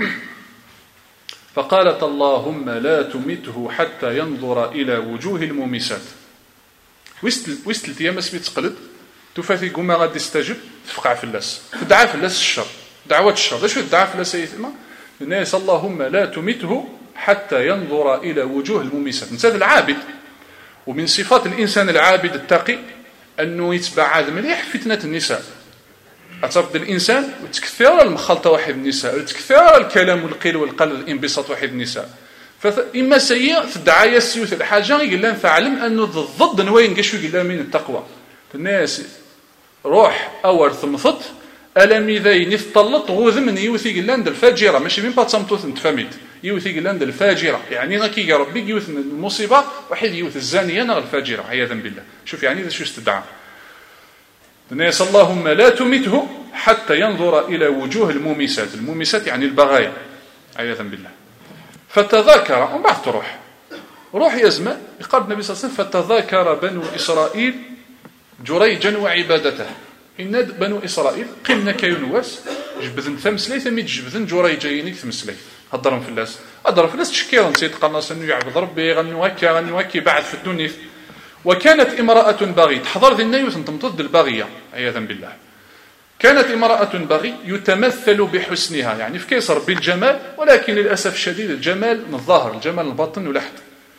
فقالت اللهم لا تمته حتى ينظر إلى وجوه المومسات. وست وست الأيام اسمي تقلد تفاتي قوما غادي يستجب تفقع في اللاس تدعى في اللاس الشر دعوة الشر ده شو تدعى في اللاس يثما الناس اللهم لا تمته حتى ينظر إلى وجوه المومسات. نساد العابد ومن صفات الإنسان العابد التقي أنه يتبعد مليح فتنة النساء أتصرف الإنسان وتكثر المخالطة واحد النساء وتكثر الكلام والقيل والقل الانبساط واحد النساء. فإما سيء تدعي السيوث الحاجة يقول لهم فعلم أنه ضد نوين قشو يقول لهم من التقوى. الناس روح أول ثمثت ألم ذي نفطلت غوذ من يوثي يقول لهم الفاجرة ماشي من باتصمتوث نتفهمت يوث قلان الفاجرة، يعني نكي ربي يوث المصيبة وحيد يوث الزانية نغ الفاجرة عياذا بالله. شوف يعني ذا شو استدعى الناس اللهم لا تمته حتى ينظر إلى وجوه المومسات، المومسات يعني البغايا عياذا بالله. فتذاكر ومن بعد تروح روح يزمى يقال النبي صلى الله عليه وسلم فتذاكر بنو إسرائيل جريجا وعبادته. إن بنو إسرائيل قمنا كيونواس جبذن ثمسليث ميت جبذن جريجين ثمسليث هضرهم في الناس هضرهم في الناس تشكيرا نسيت قالنا سنو يعبد ربي غنو هكا غنو هكا بعد في الدنيا. وكانت امرأة بغي تحضر ذي النيوث تمتض البغية عياذا بالله. كانت امرأة بغي يتمثل بحسنها، يعني في كيسر بالجمال، ولكن للأسف الشديد الجمال من الظاهر الجمال الباطن ولحد.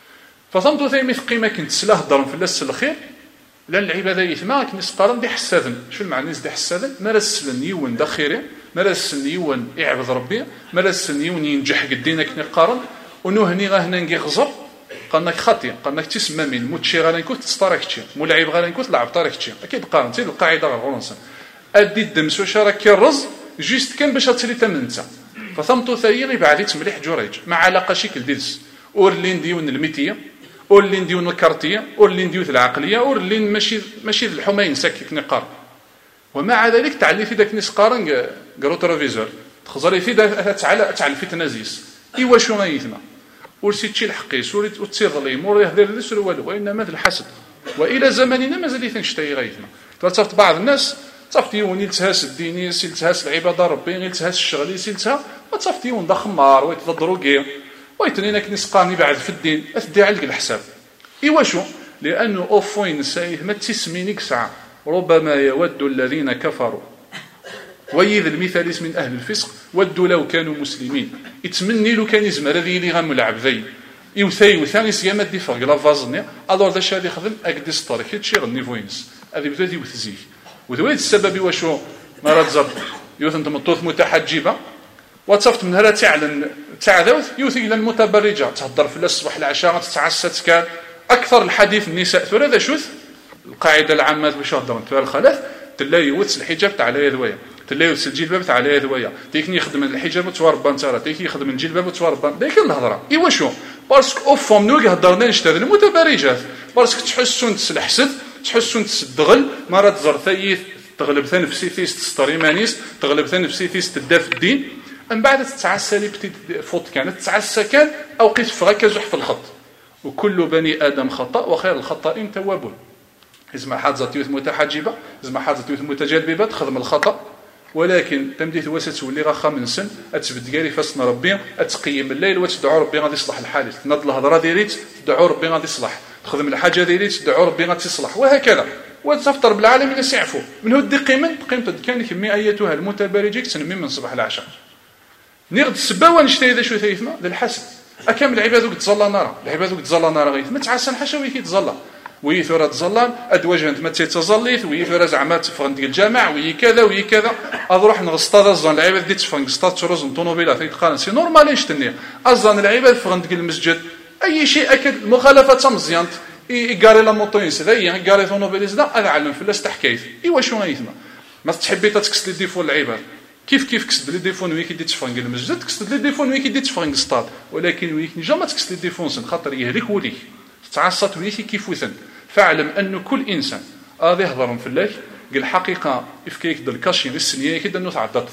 فصمتو ثيمي ثقيمة كنت سلاه هضرهم في الناس الخير لأن العبادة يثما كنس قارن دي حساذن. شو المعنى دي حساذن؟ ما رسلن يون داخيري، ما رسلن يون يعبد ربي، ما رسلن يون ينجح قدينا كني قارن ونهني غاهنا نجي غزر قالناك خاطي قالناك تسمى من موتشي غالا نكوت تستارك تشي ملعب غالا نكوت لعب طارك تشي اكيد قارن تي القاعده غير غونسا ادي الدمس وشارك الرز جيست كان باش تسري تمنتا. فثمتو ثايري بعد مليح جوريج مع علاقه شكل ديس اورلين ديون الميتيه اورلين ديون الكارتيه اورلين ديون العقليه اورلين ماشي ماشي الحمين ساكك نقار. ومع ذلك تعلي في داك نس قارن قرو تلفزيون تخزري في تعال تعال في تنازيس ايوا شو غايثنا ورسيت شي الحقيس وريت وتصير ظليم وراه يهدر ليس والو وانما ذا الحسد. والى زماننا مازال يثنشتي غايثنا. تصافت بعض الناس تصافت يوني تهاس الديني سيلتهاس العباده ربي غير تهاس الشغل سيلتها وتصافت يون دا خمار ويتضروكي ويتنينا كنسقاني بعد في الدين اتدي عليك الحساب. ايوا شو لانه اوفوين سايه ما تسمينيك ساعه ربما يود الذين كفروا ويذ المثاليس من أهل الفسق ودوا لو كانوا مسلمين يتمني لو كان يزمر هذه اللي غام العبذين يوثي وثاني سيما دي فرق لا فازني الور ذا شادي خدم اكدي ستار كي تشير النيفوينس هذه بدات يوثزيه وذويت السبب وشو ما راه زر يوث انت مطوث متحجبه وتصفت من هذا تعلن تعذوث يوثي الى المتبرجه تهضر في الصباح العشاء تتعسى كان اكثر الحديث النساء ثورة ذا شوث القاعده العامه باش هضر تاع الخلاف تلا يوث الحجاب تاع على يدويه تلا يوث الجلباب تاع على يدويه تيكني يخدم الحجاب وتواربان ترى تيكي يخدم الجلباب وتواربان ديك الهضره ايوا شو باسكو اوفهم نوك هضرنا نشتغل المتبرجات باسكو تحسون تسلحسد تحسون تسدغل مرات زر ثيث تغلب ثنفسي ثيس تستريمانيس تغلب ثنفسي ثيس تداف الدين من بعد تتعسى لي بتي فوت كانت تتعسى كان او قيس فغاك زح في الخط وكل بني ادم خطا وخير الخطائين توابون. إذا حاضت يوث متحجبة إذا حاضت يوث متجلبة تخدم الخطأ ولكن تمديث واسد تولي غا من سن أتثبت قاري فاسنا ربي أتقيم الليل وتدعو ربي غادي يصلح الحال تنض الهضرة ديريت تدعو ربي غادي يصلح تخدم الحاجة ديريت تدعو ربي غادي تصلح وهكذا وتفطر بالعالم الناس يعفو من هو الدي قيمة قيمة كان كمية أيتها المتبرجيك تنمي من صباح العشاء نيغد السبا ونشتري ذا شو ثيثما ذا الحسد أكمل العباد وتظل نارا العباد وتظل نارا غيث ما تعسن حاشا ويكي تظل ويثورة تظلان أدواجه أنت ما تتظليث ويثورة زعما تفرند الجامع وي كذا وي كذا أضروح نغسطاد الظن العباد دي تفرند غسطاد تروز طونوبيلات يتقال سي نورمال ايش تنيا الظن العباد فرند المسجد أي شيء أكد مخالفة مزيانت يقاري لا موطوينس ذا يقاري طونوبيليس ذا أنا علم في اللاس تحكيث إيوا شو غيثما ما تحبي تكسد لي ديفون العباد كيف كيف كسد لي ديفون ويكي دي تفرند المسجد كسد لي ديفون ويكي دي تفرند غسطاد ولكن ويكي جا ما تكسد لي ديفون سن خاطر يهلك وليك تعصت ويكي كيف وثن فاعلم أن كل إنسان هذا يهضر في الله قال الحقيقة إفكيك دل كاشين السنية كده أنه تعدت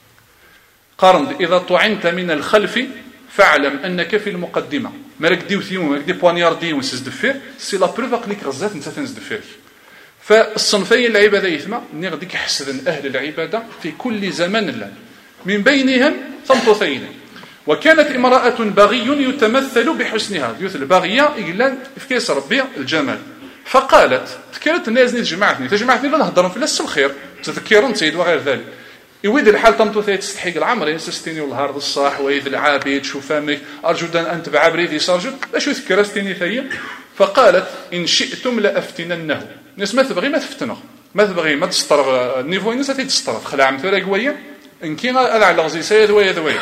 قارن إذا طعنت من الخلف فاعلم أنك في المقدمة مالك ديو ثيمو مالك دي بوانيار ديو سيزدفير سي لا بروفاق ليك غزات انت تنزدفير. فالصنفين العبادة يثمى أني غديك حسد أهل العبادة في كل زمان الله من بينهم ثمطثين. وكانت امرأة بغي يتمثل بحسنها ديوث الباغية إقلان إفكيس ربي الجمال فقالت تكرت الناس تجمعتني تجمعتني لنهضرن في لس الخير تذكرن سيد وغير ذلك يويد الحال تمتثي تستحق العمر يسستيني والهارد الصاح ويذ العابد شو فامك أرجو أن أنت بعبريدي سارجو أشو ذكرستيني ثيا فقالت إن شئتم لأفتننه الناس ما تبغي ما تفتنه ما تبغي ما تسترغ النيفو الناس تسترغ خلع مثلا قوية إن كينا على غزي سيد ويا ويا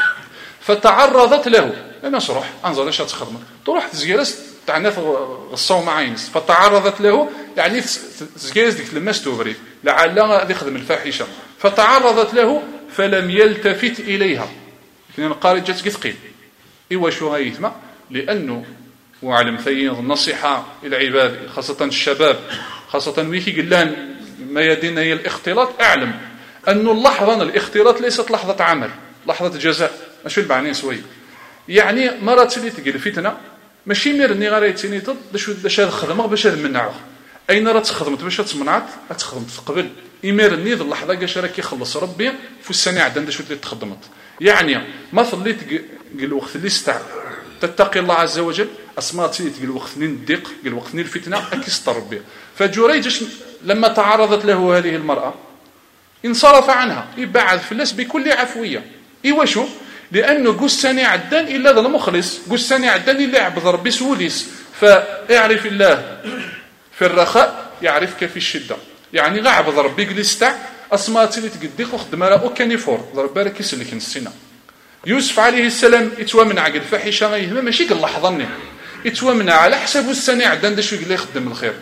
فتعرضت له انا نشرح انظر ايش تخدم تروح تزجلس تاع ناف الصوم عينس فتعرضت له يعني تزجلس ديك لماس توريد لعل يخدم الفاحشه فتعرضت له فلم يلتفت اليها كنا القارئ جات ثقيل إوا شو غايثما لأنه وعلم ثين النصيحة إلى العباد خاصة الشباب خاصة ويكي قلان ما يدينا هي الاختلاط. أعلم أن اللحظة الاختلاط ليست لحظة عمل، لحظة جزاء. ماشي المعني سوي يعني مرة تلي تقل فتنة ماشي ميرني غاريتيني ضد باش باش هذا خدمه باش هذا منعه. أين راه تخدمت باش تمنعت تخدمت قبل إميرني ذ اللحظة كاش راه كيخلص ربي في السنة عندنا شو اللي تخدمت. يعني ما صليت قال وقت اللي استعب تتقي الله عز وجل أسماتي تقول وقت الضيق قال وقت الفتنة أكيستر ربي. فجريج لما تعرضت له هذه المرأة انصرف عنها يبعد فلس بكل عفوية. إيوا شو لأنه قساني عدان إلا ذا المخلص قساني عدان إلا عبد ربي سوليس. فاعرف الله في الرخاء يعرفك في الشدة. يعني لا عبد ربي قلستع أسماتي اللي تقديق وخدم رأو كانيفور ضرب بارك يسلك السنة. يوسف عليه السلام يتوامن على الفاحشة غيهما ماشي كاللحظة يتوامن على حساب السنة عدان دا شو يقول يخدم الخير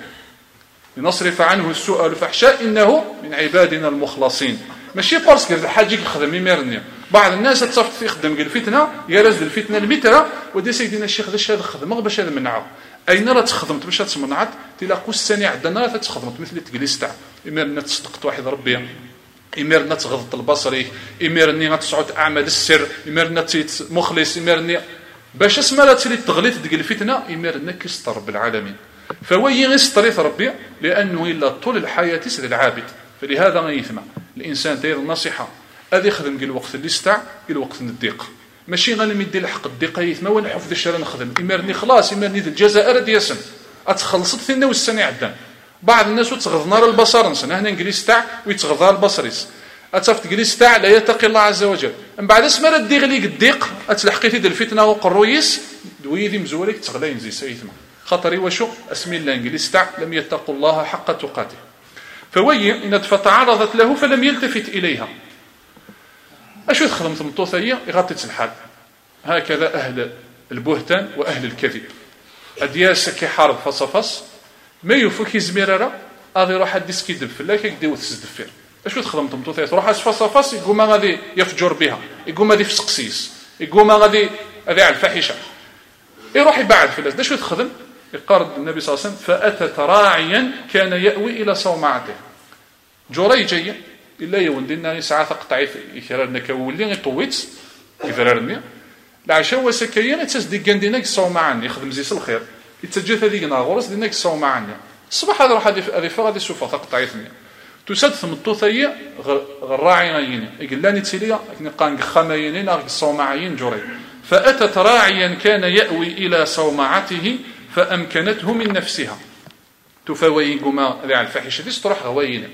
لنصرف عنه السوء والفحشاء إنه من عبادنا المخلصين. ماشي بارسك الحاج يخدم يميرني. بعض الناس تصفت في خدم قال الفتنة يرز الفتنة المترة ودي سيدنا الشيخ ذا هذا خدمه باش هذا منعه. أين راه تخدمت باش تمنعت تلاقوا السنة عندنا راه تخدمت مثل تجلس تاع إميرنا تصدقت واحد ربي إميرنا تغض البصري إميرني غتصعد أعمال السر إميرنا تيت مخلص إميرني باش اسمها لا تلي تغليت ديال الفتنة إميرنا كيستر رب العالمين. فهو يستريث ربي لأنه إلا طول الحياة سيد العابد. فلهذا غيثمع الإنسان داير النصيحة هذا يخدم قال الوقت اللي استع قال الوقت الضيق ماشي غنمدي الحق الضيق يثما ولا حفظ الشر نخدم إمرني خلاص إمرني الجزاء راه دياسن اتخلصت ثنا والسنه عدان. بعض الناس تغض نار البصر نسن هنا نجلس تاع ويتغضى البصريس اتفت جلس تاع لا يتقي الله عز وجل. من بعد اسمر الديغ لي الضيق اتلحقيتي ديال الفتنه وقرويس دويدي مزولك تغلاين زي سيثما خطري وشو اسمي الله انجلس تاع لم يتقوا الله حق تقاته. فوي ان فتعرضت له فلم يلتفت اليها. اشو تخدمت مطوثيه يغطيت الحال. هكذا اهل البهتان واهل الكذب ادياس كيحارب فصفص ما يفك يزميررا غادي يروح حديس كيدب فلا كيديو تسدفير. اشو تخدمت مطوثيه تروح فصفص يقول ما غادي يفجر بها يقول ما غادي في سقسيس يقول ما غادي هذه على الفاحشه يروح يبعد في الناس. شو تخدم يقارد النبي صلى الله عليه وسلم فاتت راعيا كان ياوي الى صومعته جريجيا الا يوندنا ساعه قطعي يكررنا كولي طويت يفررني العشاء وسكيين تسدي كندينك صومعني يخدم زي الخير يتسجل هذيك ناغورس دينك صومعني الصباح هذا راح هذه هذه غادي تشوفها قطعيتني تسد ثمطوثيه غراعي غيني يقلاني تيليا كنقان خماينين ناغ صومعين جري. فاتت راعيا كان ياوي الى صومعته فامكنته من نفسها تفاوي قما على الفاحشه دي تروح غوينه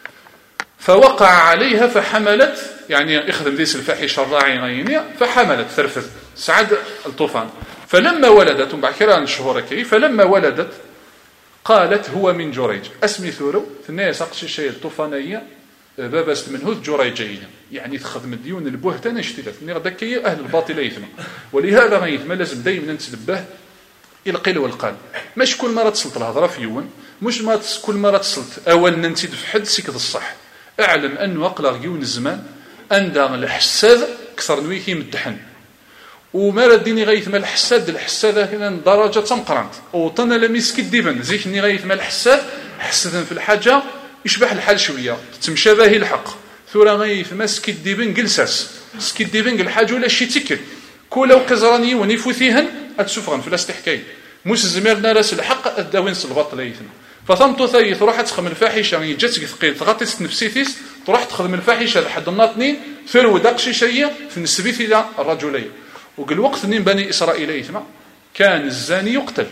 فوقع عليها فحملت يعني اخذم ديس الفاحشه الراعي غيني فحملت ثرفذ سعد الطوفان. فلما ولدت بعد كران شهور كي فلما ولدت قالت هو من جريج اسمي ثورو ثنايا ساقش الشيء الطوفانيه بابست منه جريجين يعني تخدم الديون البهتان اشتدت ني غداك اهل الباطل يثم. ولهذا غيثم لازم دائما نتنبه القيل والقال مش كل مره تصلت الهضره في يوم مش ما كل مره تصلت اول ننتي في حد سيكد الصح. اعلم انه اقلق يون الزمان اندى الحساد اكثر نويكي مدحن وما رديني غيث ما الحساد الحساد هنا درجه تمقرنت وطنا لم يسكت ديبن زيكني غيث ما الحساد حسدا في الحاجه يشبح الحال شويه تمشى باهي الحق ثورا غيث ما سكت ديبن جلساس سكت ديبن الحاجه ولا شي تكل كل وكزراني ونفوثيهن اتسفغن في الاستحكاي موس زميرنا راس الحق الداوين صلبات ليثنا. فثمتو ثيث تروح تخدم الفاحشه يعني جاتك ثقيل تغطيت نفسيتيس تروح تخدم الفاحشه لحد النهار اثنين ثرو داقشي شيء في نسبيت الى الرجلين. وقال وقت نين بني اسرائيل يثما كان الزاني يقتل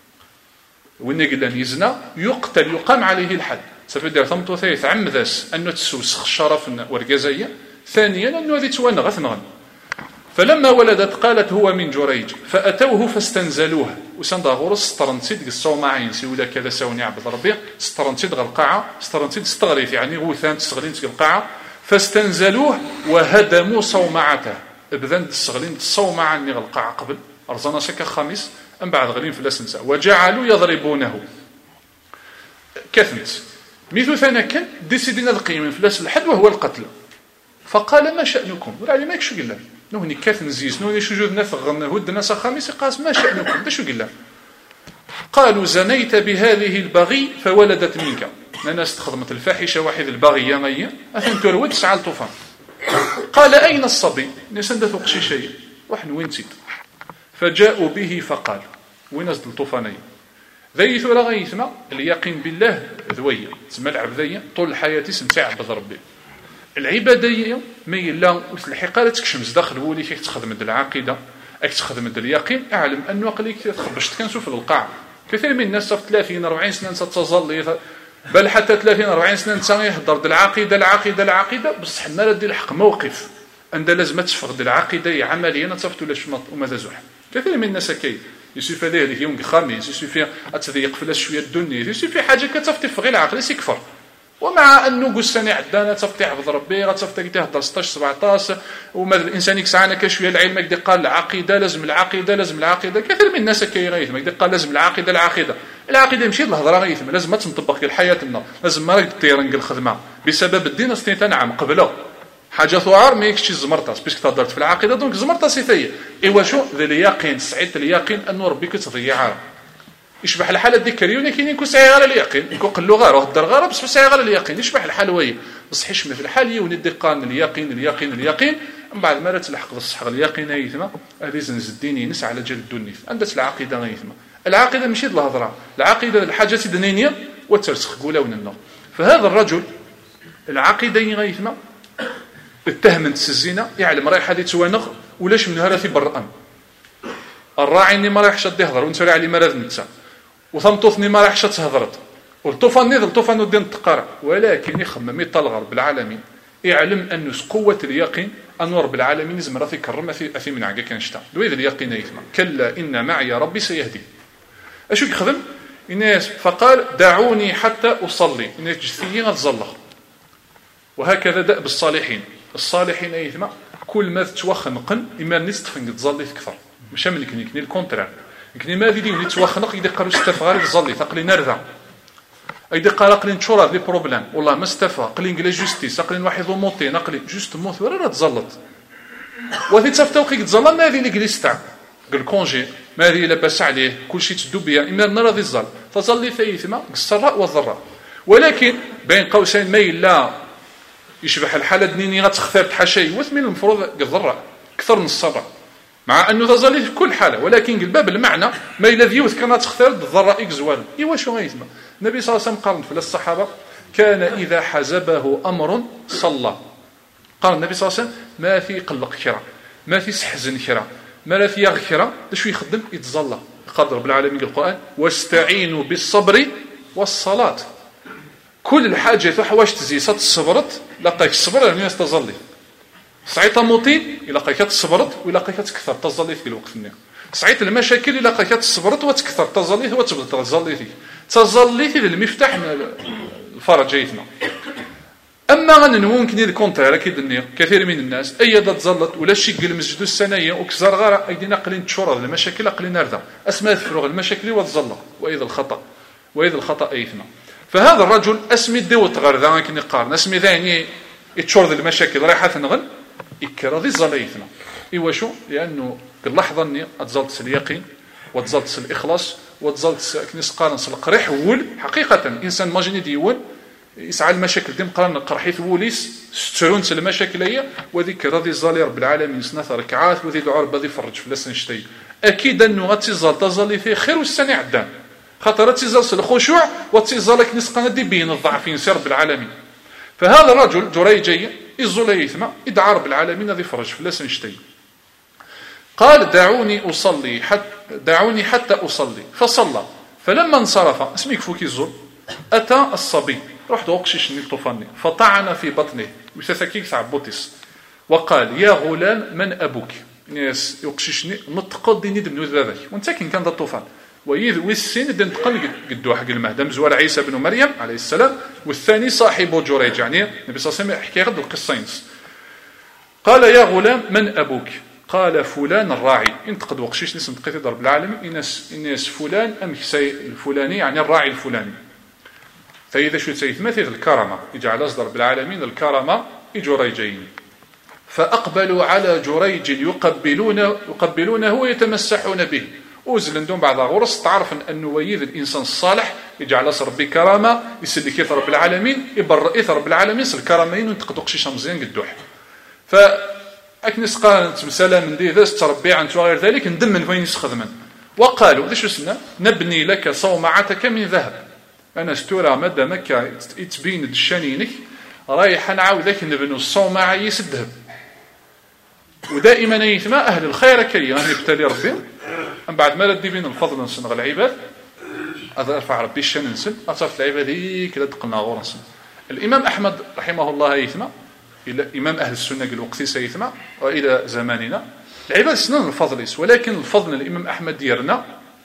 وين قال يزنى يقتل يقام عليه الحد. سفدير ثمتو ثيث عمداس انه تسوسخ الشرف والرجازيه. ثانيا انه هذه توانغ ثنغن. فلما ولدت قالت هو من جريج فأتوه فاستنزلوه وسندا غورس سترنتيد الصومعين سيولا كذا سوني عبد ربي سترنتيد القاعة سترنتيد استغريت يعني غوثان تستغلين القاعة فاستنزلوه وهدموا صومعته ابذن تستغلين الصومعة اللي القاعة قبل أرزانا شكا خميس أم بعد غلين في الأسنساء وجعلوا يضربونه كثنت ميثو ثانا كان ديسيدين القيم في الأسل الحد وهو القتل. فقال ما شأنكم ولا علي ما يكشو قلنا نوني كاث نزيس نوني شجود نثغ هد ناس خامس قاس ما شأنكم ده شو قلنا قالوا زنيت بهذه البغي فولدت منك أنا استخدمت الفاحشة واحد البغي يا غي أثن ترود سعال طوفان قال أين الصبي نسند فوقشي شيء وحن وين سيد فجاءوا به فقال وين نزل طوفاني ذي ثورة غيثنا اليقين بالله ذوية تسمى العبدية طول حياتي سمتاع بضربي العبادية ميلا والحقيقة تكشمز داخل ولي كيف تخدم العقيدة أك تخدم اليقين أعلم أنه قليك تخبش تكنسو في القاع كثير من الناس في ثلاثين أربعين سنة ستظل بل حتى ثلاثين أربعين سنة تسمى يهضر العقيدة العقيدة العقيدة بصح ما ردي الحق موقف عند لازم تفقد العقيدة عمليا تفتو لشمط وماذا زح كثير من الناس كي يسوي ذلك يوم خامس يسوي أتذيق في شوية الدنيا يسوي حاجة كتفتي في غير العقل يكفر ومع أنه قصني عدانا تفتي عبد ربي غتفتي تهضر ستاش سبعطاش وما الإنسان يكسعنا كشوية العلم يقدر قال العقيدة لازم العقيدة لازم العقيدة كثير من الناس كي غيثم يقدر قال لازم العقيدة العقيدة العقيدة مشي الهضرة غيثم لازم ما تنطبق في حياتنا لازم ما راك تيرنق الخدمة بسبب الدين استنتان عام قبله حاجة ثوار ما يكشي زمرتاس بيش تهضرت في العقيدة دونك زمرتاس هي إيوا شو ذا اليقين سعيد اليقين أنه ربي كتضيع يشبح الحالة الذكرية كاين يكون سعي غير اليقين يكون قلو غير وهدر غير بس سعي غير اليقين يشبح الحال وي بصح يشمل في الحال يولي قان اليقين اليقين اليقين من بعد ما تلحق الصح اليقين هيثما هذه زنز الديني نسعى على جل الدنيا عندك العقيدة هيثما العقيدة ماشي الهضرة العقيدة الحاجة دينية وترسخ قولا وننا فهذا الرجل العقيدة هيثما اتهم الزنا يعلم رايح هذه توانغ ولاش من هذا في برأم الراعي اني ما رايحش يهضر ونسرع علي مرض نتسا وثمطوثني ما رايحش تهضرت والطوفان نضل طوفان ودين التقارع ولكن يخمم يطلغ رب العالمين يعلم أن قوة اليقين أن رب العالمين زمرا في كرم في أثي من عقا كنشتا دويذ اليقين يثمى كلا إن معي ربي سيهدي أشو يخدم الناس فقال دعوني حتى أصلي الناس جثيين غتزلق وهكذا دأب الصالحين الصالحين يثمى كل ما تتوخنقن إما نستفن تزلي أكثر مش من كني كني الكونترا كني ما ذي اللي تتوخنق يدي قالوا استفغار تزلي تقلي نرذا ايدي قال قلين تشورا دي بروبليم والله ما استفى قلين قلي جوستيس قلين واحد وموتي نقلي جوست موت ولا راه تزلط وذي تفتو قيك تزلط ما ذي اللي جلستع قال كونجي ما ذي لاباس عليه كل شيء تدو بيا اما نرى ذي الظل تظلي ثيثما السراء والضراء ولكن بين قوسين ميل لا يشبح الحاله دنيني غتختار تحشي وثمن المفروض الضراء اكثر من السراء مع انه تظلي في كل حاله ولكن الباب المعنى ما الذي يوث كانت تختار الضراء اكزوال ايوا شو غيثما النبي صلى الله عليه وسلم قال في الصحابه كان اذا حزبه امر صلى قال النبي صلى الله عليه وسلم ما في قلق كرا ما في سحزن كرا ما لا في يغكرا شو يخدم يتظلى قال رب العالمين القران واستعينوا بالصبر والصلاه كل الحاجه حواش تزي صبرت لقاك الصبر يعني تظلي سعيت موطين الى لقاك صبرت ولا لقاك تكثر تظلي في الوقت النهار سعيت المشاكل الى لقاك صبرت وتكثر تظلي وتبدا تظلي فيه تظلي في المفتاح الفرج جيتنا اما غننون كني الكونترا كيدني كثير من الناس اي تظلت ولا شي قل مسجد السنيه وكزر غير ايدينا قلين تشور المشاكل قلين نردا اسماء تفرغ المشاكل وتظل واذا الخطا واذا الخطا ايثنا فهذا الرجل اسمي دوت غير ذا كني قارن اسمي ثاني يتشور المشاكل رايحه تنغل يكرضي زليثنا ايوا شو لانه اللحظه اني اتزلت اليقين وتزلت الإخلاص وتزلت كنيس قارن القريح وول حقيقة إنسان ماجني ديول يسعى المشاكل ديم قارن القرحيث ووليس سترون المشاكل هي وذيك راضي الزالي رب العالمين سنة ركعات وذي العرب هذي فرج في لسن شتي أكيد أنه غتزال تزالي فيه خير والسنة عدان خاطر تزال الخشوع وتزال كنيس قارن دي بين الضعفين سير رب العالمين فهذا الرجل جريجي الزولي يثمى يدعى رب العالمين هذي فرج في لسن شتي قال دعوني أصلي حتى دعوني حتى أصلي فصلى فلما انصرف اسميك فوكي الزول أتى الصبي رحت أقشش الطوفاني فطعن في بطنه وثثكيك ثعبوتس وقال يا غلام من أبوك ناس يقششني نتقضي ندم نوذ ذاك وانت كان كان ذا الطوفان ويذ والسين دن تقل قدو حق المهدم زوال عيسى بن مريم عليه السلام والثاني صاحب جريج يعني النبي صلى الله عليه وسلم يحكي غد القصين قال يا غلام من أبوك قال فلان الراعي انتقد وقشيش نسم تقيت ضرب العالم إناس إناس فلان أم الفلاني يعني الراعي الفلاني فإذا شو تسيث مثل الكرامة يجعل أصدر بالعالمين الكرامة إجريجين فأقبلوا على جريج يقبلون يقبلونه ويتمسحون به. وزل عندهم بعض غرس تعرف أنه ويذ الإنسان الصالح يجعل ربي كرامة يسلك رب العالمين يبرئ رب العالمين سل كرامين ونتقدق شي شمزين قدوح. فأكنس قالت مسألة من دي ذا تربي عن غير ذلك ندمن وين يسخدمن. وقالوا ليش سنة نبني لك صومعتك من ذهب. أنا استورى مدى مكة يتبين الشانينك رايح نعاود ذاك نبنو الصومعة يسدهب. ودائما يثما أهل الخير كي أهل يبتلي ربي من بعد ما ردي بين الفضل نسن العباد هذا ارفع ربي الشان نسن أصف العباد هيك لدقنا غور نسن. الإمام أحمد رحمه الله يثما إلى إمام أهل السنة الوقتي سيثما وإلى زماننا العباد سنن الفضل ولكن الفضل الإمام أحمد ديرنا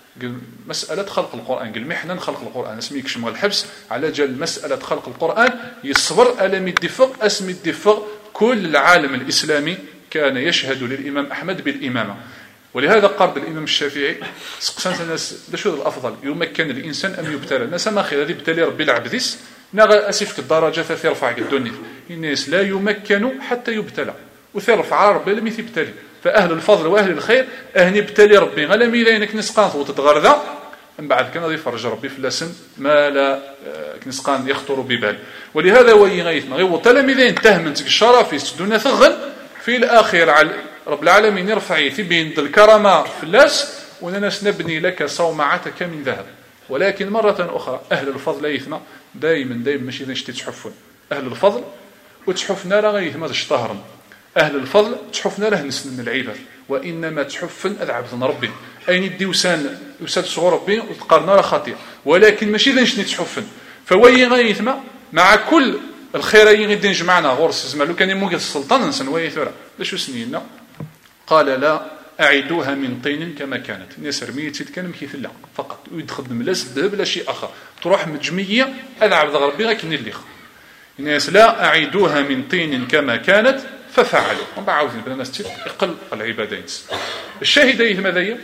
مسألة خلق القرآن قال محنا خلق القرآن اسميك شمال الحبس على جل مسألة خلق القرآن يصبر ألم الدفق اسم الدفق كل العالم الإسلامي كان يشهد للإمام أحمد بالإمامة. ولهذا قال الإمام الشافعي سقسان الناس شو الأفضل يمكن الإنسان أم يبتلى الناس ما خير هذه يبتلي ربي العبديس نغا أسفك الدرجة ترفع الدنيا الناس لا يمكنوا حتى يبتلى وترفع ربي لم يبتلي. فأهل الفضل وأهل الخير أهل يبتلي ربي غلا ميلينك نسقان وتتغرذا من بعد كان غادي يفرج ربي في اللسن ما لا نسقان يخطر ببال. ولهذا وين غيثنا غير تلاميذين تهمنتك الشرف دون ثغل في الآخر على رب العالمين يرفع يثبين الكرامة في اللاس وناس نبني لك صومعتك من ذهب. ولكن مرة أخرى أهل الفضل يثما دائما دائما ماشي ذا شتي تحفون أهل الفضل وتحفنا لا غيثما تشتهرن أهل الفضل تحفنا له نسن العباد وإنما تحفن أذعبتنا ربي أين يدي وسان وساد صغور ربي وتقارنا لا خطيئة ولكن ماشي ذا شتي تحفن. فوي غيثما مع كل الخيرين غادي نجمعنا غورس زعما كان يموت السلطان نسنوي ثرا لاش سنينا قال لا أعيدوها من طين كما كانت الناس رميت كان كيف لا فقط ويتخدم لا سدب لا شيء آخر تروح مجمية ألعب ذا ربي غير كني اللي الناس لا أعيدوها من طين كما كانت ففعلوا ومن بعد عاوزين الناس يقل العبادين. الشاهدين ماذا هي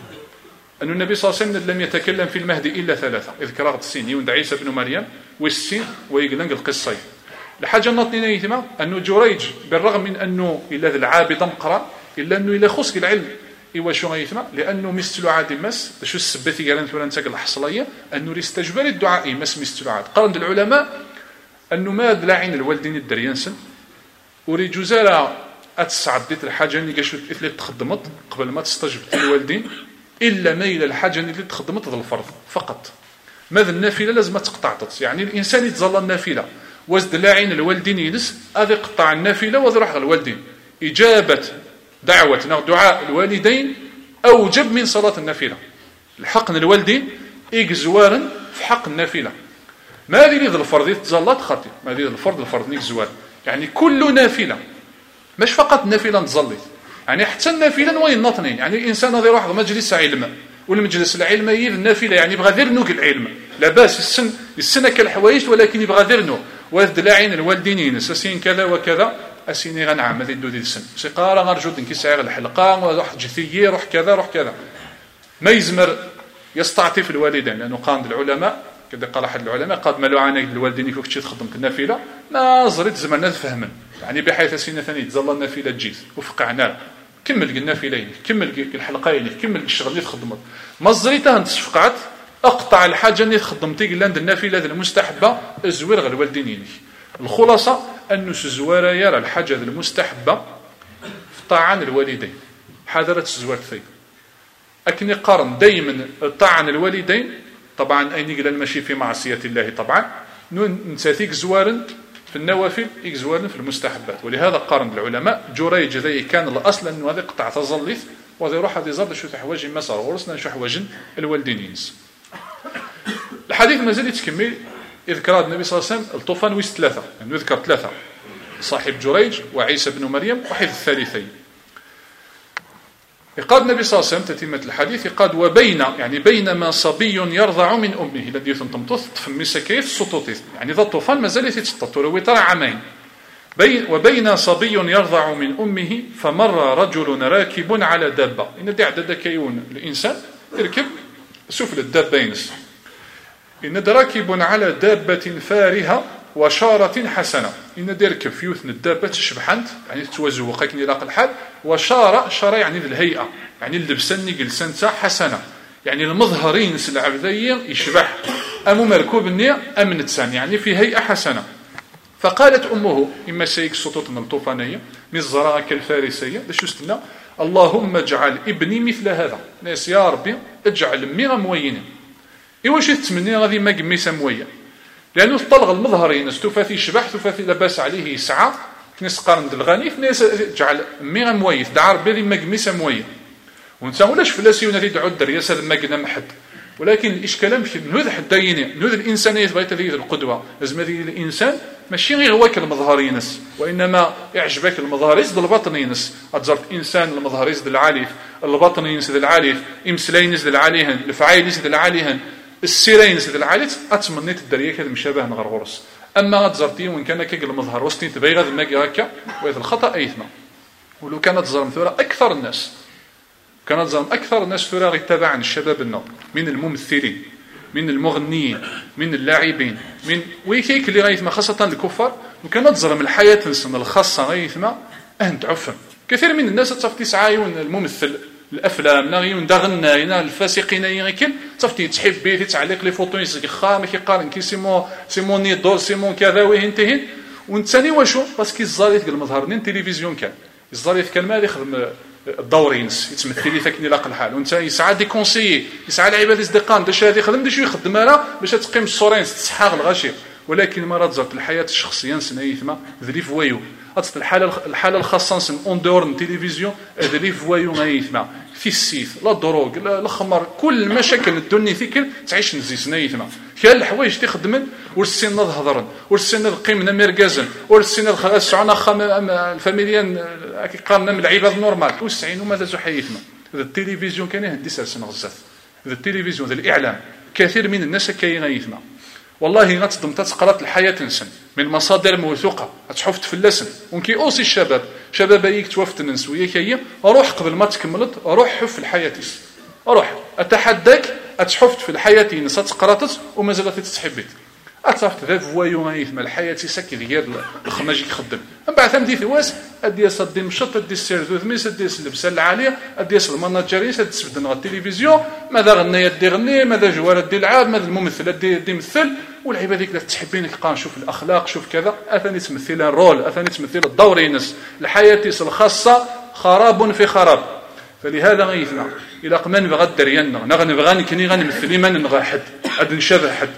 أن النبي صلى الله عليه وسلم لم يتكلم في المهدي إلا ثلاثة إذ كراغ السين يوند عيسى بن مريم والسين ويقلنق القصة. الحاجة نطني نيثما أنه جريج بالرغم من أنه إلا ذي العابد مقرأ إلا أنه إلا خصك العلم إيوا شو غيثما لأنه مثل عاد مس شو السبتي قال أنت ولا نتاك الحصلية أنه يستجبر الدعاء مس مثل عاد. قال العلماء أنه ما لاعين الوالدين الدريانسن وريجو زارا أتسعدت الحاجة اللي قاشوا اللي تخدمت قبل ما تستجب الوالدين إلا ما إلى الحاجة اللي تخدمت ذا الفرض فقط. ماذا النافلة لازم تقطعت يعني الإنسان يتظل النافلة وزد لاعين الوالدين ينس هذا قطع النافلة وذا راح الوالدين إجابة دعوة دعاء الوالدين أوجب من صلاة النافلة. الحقن الوالدين إجزوارا في حق النافلة ما هذه ذا الفرض يتظلت خاطئ ما هذه الفرض الفرض نيكزوار يعني كل نافلة مش فقط نافلة تظلت يعني حتى النافلة وين نطنين يعني الإنسان هذا يروح مجلس علم والمجلس العلم يد النافلة يعني يبغى غير نوك العلم لا باس السن السنة كالحوايج ولكن يبغى غير نوك وذ لاعين الوالدين اساسين كذا وكذا اسيني غنعم هذه دو ديال السن سيقارا غرجود كيسعير الحلقه وروح جثيه روح كذا روح كذا ما يزمر يستعطف الوالدين لانه قاند العلماء كذا قال احد العلماء قد مالو عانك الوالدين كيف تخدم النافله ما زريت زمرنا فهما يعني بحيث اسينا ثاني تظل النافله تجيز وفقعنا كمل النافلين كمل الحلقين كمل الشغل اللي تخدمت ما زريتها نتفقعت اقطع الحاجه اللي خدمتي لند النافله المستحبه الزوير غير الوالدين. الخلاصه انه الزواره يرى الحاجه المستحبه في طاعن الوالدين حضرت الزوار فيه لكن يقارن دائما طاعن الوالدين طبعا اين قال ماشي في معصيه الله طبعا نساتيك زوارا في النوافل يزوارا في المستحبات. ولهذا قارن العلماء جريج ذي كان الاصل انه هذا قطع تظلف وهذا يروح هذا يزرد شو حوايج ما صار ورسنا شو حوايج الوالدين ينس. الحديث مازال يتكمل اذكار النبي صلى الله عليه وسلم الطوفان ويس ثلاثه يعني نذكر ثلاثه صاحب جريج وعيسى بن مريم وحيد الثالثين. قال النبي صلى الله عليه وسلم تتمة الحديث قال وبين يعني بينما صبي يرضع من امه الذي تنطمطث تفمس كيف سطوطيث يعني ذا الطوفان مازال يتسطط ولو ترى عامين بين وبين صبي يرضع من امه فمر رجل راكب على دابه ان دي عدد كيون الانسان يركب سفل الدابه ينس إن راكب على دابة فارهة وشارة حسنة إن ديرك في يوثن الدابة تشبحنت يعني توزوق كي يلاقي الحال. وشارة شارة يعني ذي الهيئة يعني اللبسني جلسنتا حسنة يعني المظهرين العبدية يشبح أم مركوب النية أم نتسان يعني في هيئة حسنة. فقالت أمه إما سيك سطوط من الطوفانية من الزراعة كالفارسية لشو استنى اللهم اجعل ابني مثل هذا ناس يا ربي اجعل ميغا موينين. إيواش تتمني غادي ما قميسة موية لأنه الطلغ المظهرين ستوفاثي شبح ثوفاثي لباس عليه يسعى كناس قارن الغنيف ناس جعل ميغا مويث دعار بيري ما قميسة موية ونسا ولاش فلاسي ونادي دعو الدرياس هذا ما قنا محد. ولكن الإشكال مش نوذ حدايني نوذ الإنسانية بغيت هذه القدوة لازم هذه الإنسان ماشي غير هواك المظهرينس وإنما يعجبك المظهريس ديال الباطنينس. أتزرت إنسان المظهريس ديال العاليف الباطنينس ديال العاليف إمسلاينس ديال العاليهن الفعايليس ديال العاليهن السيرينس ديال العاليت أتمنيت الدريه كذا مشابه نغرغرس. أما غتزرتي وإن كان كيق المظهر وسطين تبغي غاد الماكي هكا وهذا الخطأ أيثما. ولو كانت تزرم ثورة أكثر الناس كانت تزرم أكثر الناس ثورة غيتابع عن الشباب النوع من الممثلين من المغنيين من اللاعبين من ويكيك اللي غايثما خاصة الكفار وكانت تزرم الحياة نسن الخاصة غايثما أهن تعفن. كثير من الناس تصفتي سعايون الممثل الافلام ناغيون داغناين الفاسقين يغيكل تصفتي تحب به تعليق لي فوتو يسقي خا ما كيقارن كي سيمون سيمون نيدول سيمون كذا وين انتهين وانتاني واشو باسكو الزاريت قال المظهر نين تلفزيون كان الزاريت كان مالي يخدم الدورينس يتمثل لي ثاك لاق الحال وانت يسعى دي كونسيي يسعى العباد يصدقان باش هذه يخدم دي شو يخدم راه باش تقيم الصورين تصحاغ الغاشي. ولكن مرات زرت الحياه الشخصيه نسنايثما ذلي فوايو أتصل الحالة الحالة الخاصة سن أون دور التلفزيون ذلي فوايو نايثما في السيف لا دروغ لا الخمر كل المشاكل الدنيا ثيكل تعيش نزيس نايثما كان الحوايج تخدمن والسن هضرن والسن القيمنا مركزن والسن السعنا خم الفاميليان كيقارنا من العباد نورمال وسعين وماذا زحيثنا. هذا التلفزيون كان يهدي سلسن غزاف هذا التلفزيون هذا الإعلام كثير من الناس كاين نايثما والله غتصدم تتقرات الحياة تنسن من مصادر موثوقة تحفت في اللسن ونكي أوصي الشباب شباب أيك توفت ننسوية كي أروح قبل ما تكملت أروح حف في الحياة أروح أتحداك أتحفت في الحياة نسا تقراتت وما زالت تتحبت أتصفت ذا فوايو غايثما الحياة ساكي غير الخماج يخدم من بعد ثم دي ثواس أدي أصدي مشط أدي السيردوث ميس أدي اللبسة العالية أدي أصل المناجريس أدي تسبدن التلفزيون ماذا غني يدي غني ماذا جوار أدي العاب ماذا الممثل أدي يدي مثل والعباد ذيك تحبينك قان شوف الأخلاق شوف كذا أثني تمثل الرول أثني تمثل الدور ينس الحياة الخاصة خراب في خراب. فلهذا غيثنا إلى قمان بغى الدريان نغني بغى نكني غنمثل من نغا حد أد نشبه حد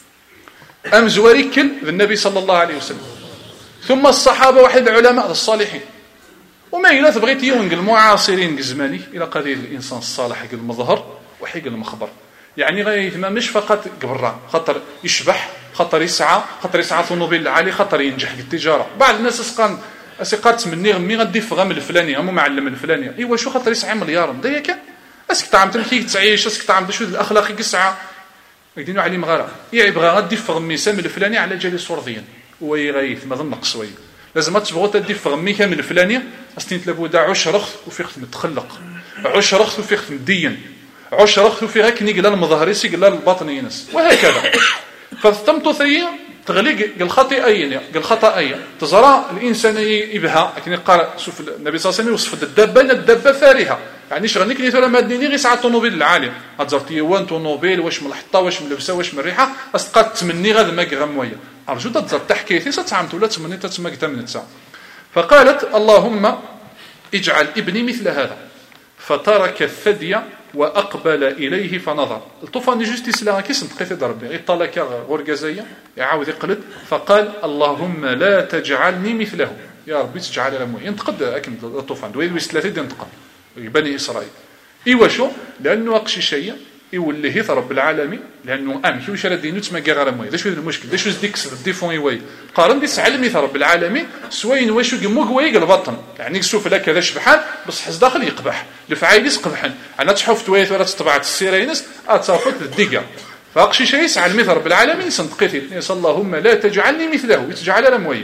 أم زواريكل النبي صلى الله عليه وسلم ثم الصحابة واحد العلماء الصالحين وما إلا تبغيت يونق المعاصرين الزماني إلى قضية الإنسان الصالح قل المظهر وحيق المخبر يعني غيثما مش فقط قبرة خطر يشبح خطر يسعى خطر يسعى طنوبيل العالي خطر ينجح في التجارة. بعض الناس اسقان اسقات مني غمي غدي في غام الفلاني غمو معلم الفلاني ايوا شو خطر يسعى مليار دايا كان اسك طعم تمكي تعيش اسك طعم شو الاخلاق يسعى يدينوا عليه مغاره يبغى غدي في غمي سام الفلاني على جالي صورضيا وي غيث ما ظن نقص وي لازم تبغوا تدي في غمي كامل الفلانيه استين تلبو دا عشرخ وفي ختم تخلق عشرخ وفي ختم دين عشرخ وفي هاك نيق لا المظهريسي لا الباطني ينس وهكذا. فالتمتو ثي تغليق الخطئين الخطأين تزرع الانسان يبها لكن قال شوف النبي صلى الله عليه وسلم وصف الدابه الدابه فارهه يعني شغل نيك نيتو ما ديني غير ساعه طوموبيل العاليه هتزرتي وان طوموبيل واش من الحطه واش من اللبسه واش من الريحه اسقات تمني غاد ما غمويه ارجو تزر تحكيتي ستعمت ولا تمني تتما من ساعه. فقالت اللهم اجعل ابني مثل هذا فترك الثدي وأقبل إليه فنظر. الطوفان جوستيس لا كيس نتقيت ضربي يطلق غورغازية يعاود يقلد فقال اللهم لا تجعلني مثله يا ربي تجعل لمو ينتقد أكن الطوفان دويل ويس ثلاثة ينتقد بني إسرائيل إيوا شو لأنه أقشي شيء يوليه رب العالمين لأنه أم كيوش ردينو تما كاع موي داش المشكل داش ديك الديفون يوي قارن ديس علمي رب العالمين سوين واش يمو قوي البطن يعني شوف لا كذا شبحان بس حس داخل يقبح الفعايليس قبحن انا تحف تويت ولا تطبعت السيرينس اتصافت الدقه فاقشي شيء يسعى المثل رب العالمين سنتقيتي اللهم لا تجعلني مثله يتجعل لموي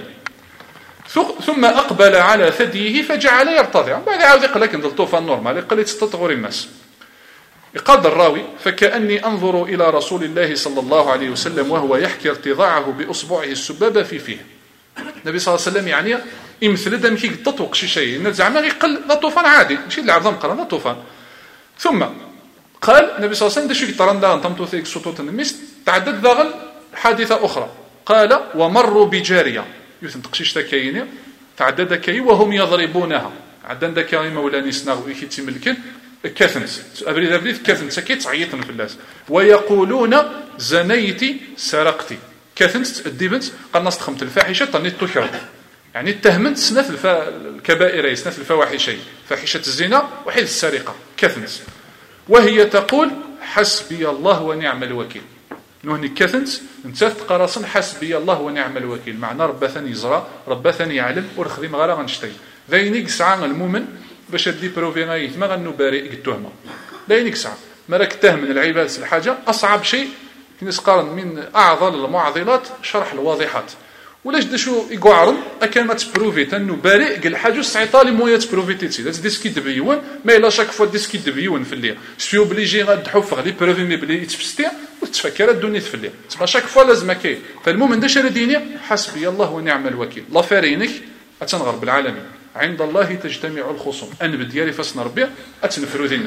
ثم أقبل على ثديه فجعل يرتضع بعد عاود يقول لك الطوفان نورمال يقول لي تستطغر الناس قال الراوي: فكأني أنظر إلى رسول الله صلى الله عليه وسلم وهو يحكي ارتضاعه بأصبعه السبابة في فيه. النبي صلى الله عليه وسلم يعني يمثل دم كي تطوق شي شيء الناس زعما يقل لا طوفان عادي ماشي العظم قرا لا طوفان. ثم قال النبي صلى الله عليه وسلم: دشو يطرن دا تمتو ثيك سطوت النمس تعدد ذغل حادثة أخرى. قال: ومروا بجارية يوثن تقشيش تكايني تعدد كي وهم يضربونها عدن دكاي مولاني سناغ ويكيتي ملكن كثنت أبريد أبريد كثنت سكيت عيطن في الناس ويقولون: زنيتي سرقتي كثنت الديبنت قنصت خمت الفاحشة طنيت تكرد يعني اتهمت سنة الفا... الكبائر سنة الفواحشين فاحشة الزنا وحيد السرقة كثنت وهي تقول: حسبي الله ونعم الوكيل. نهني كثنت انت تقرصن حسبي الله ونعم الوكيل معنى رب ثاني يزرى رب ثاني يعلم ورخذي مغالا غنشتي ذينيك ساعة المؤمن باش دي بروفي غايت ما غنو بارئ التهمة ذينيك ساعة مالك تهم من العباد الحاجة أصعب شيء نسقارن من أعظم المعضلات شرح الواضحات ولاش دشو يقعرن أكان ما تبروفي تنو بارئ قل حاجة سعيطالي مويا تبروفي تيتي داز ديسكي دبيون ما إلا شاك فوا ديسكي دبيون في الليل سيو بليجي غاد حوف غادي بروفي مي بلي يتفستيع وتفكر الدنيا في الليل تبقى شاك فوا لازم كاين فالمؤمن داش على ديني حسبي الله ونعم الوكيل لا فارينك أتنغرب العالمين عند الله تجتمع الخصوم أن بديالي فاس نربيع أتنفرو دينا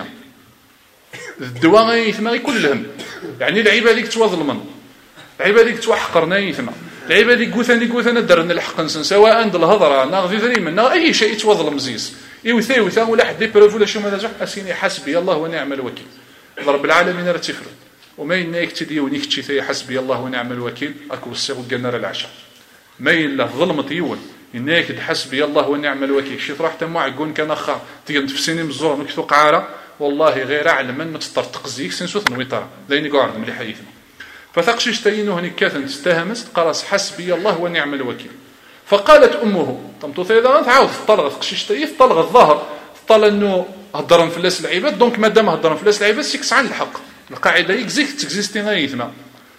الدواء يثمى كلهم يعني العباد اللي تواظلمن العباد اللي توحقرنا يثمى العباد اللي قوثاني قوثانا درنا الحق نسن سواء عند الهضره ناغذي ذريم نا اي شيء يتوظل مزيز يوثا يوثا ولا حد يبروف ولا شو ماذا اسيني حسبي الله ونعم الوكيل رب العالمين راه تفرق وما ينايك تدي ونيك تشي حسبي الله ونعم الوكيل اكو السيغ قلنا العشاء ما يلا ظلمت يون ينايك حسبي الله ونعم الوكيل شي طرح تما عقون كان اخا تيجي تفسيني مزور نكثو قعاره والله غير اعلم من تطرطق زيك سنسوث نويطره لاني قاعد ملي حيثنا فثقشش تينو هني كاثن استهمست قرص حسبي الله ونعم الوكيل فقالت امه طمطو ثيدا تعاود طلغت قشش تي طلغ الظهر طال انه هضرن فلاس العباد دونك مادام هضرن فلاس العباد سيكس عن الحق القاعده يكزيست اكزيستي غايثما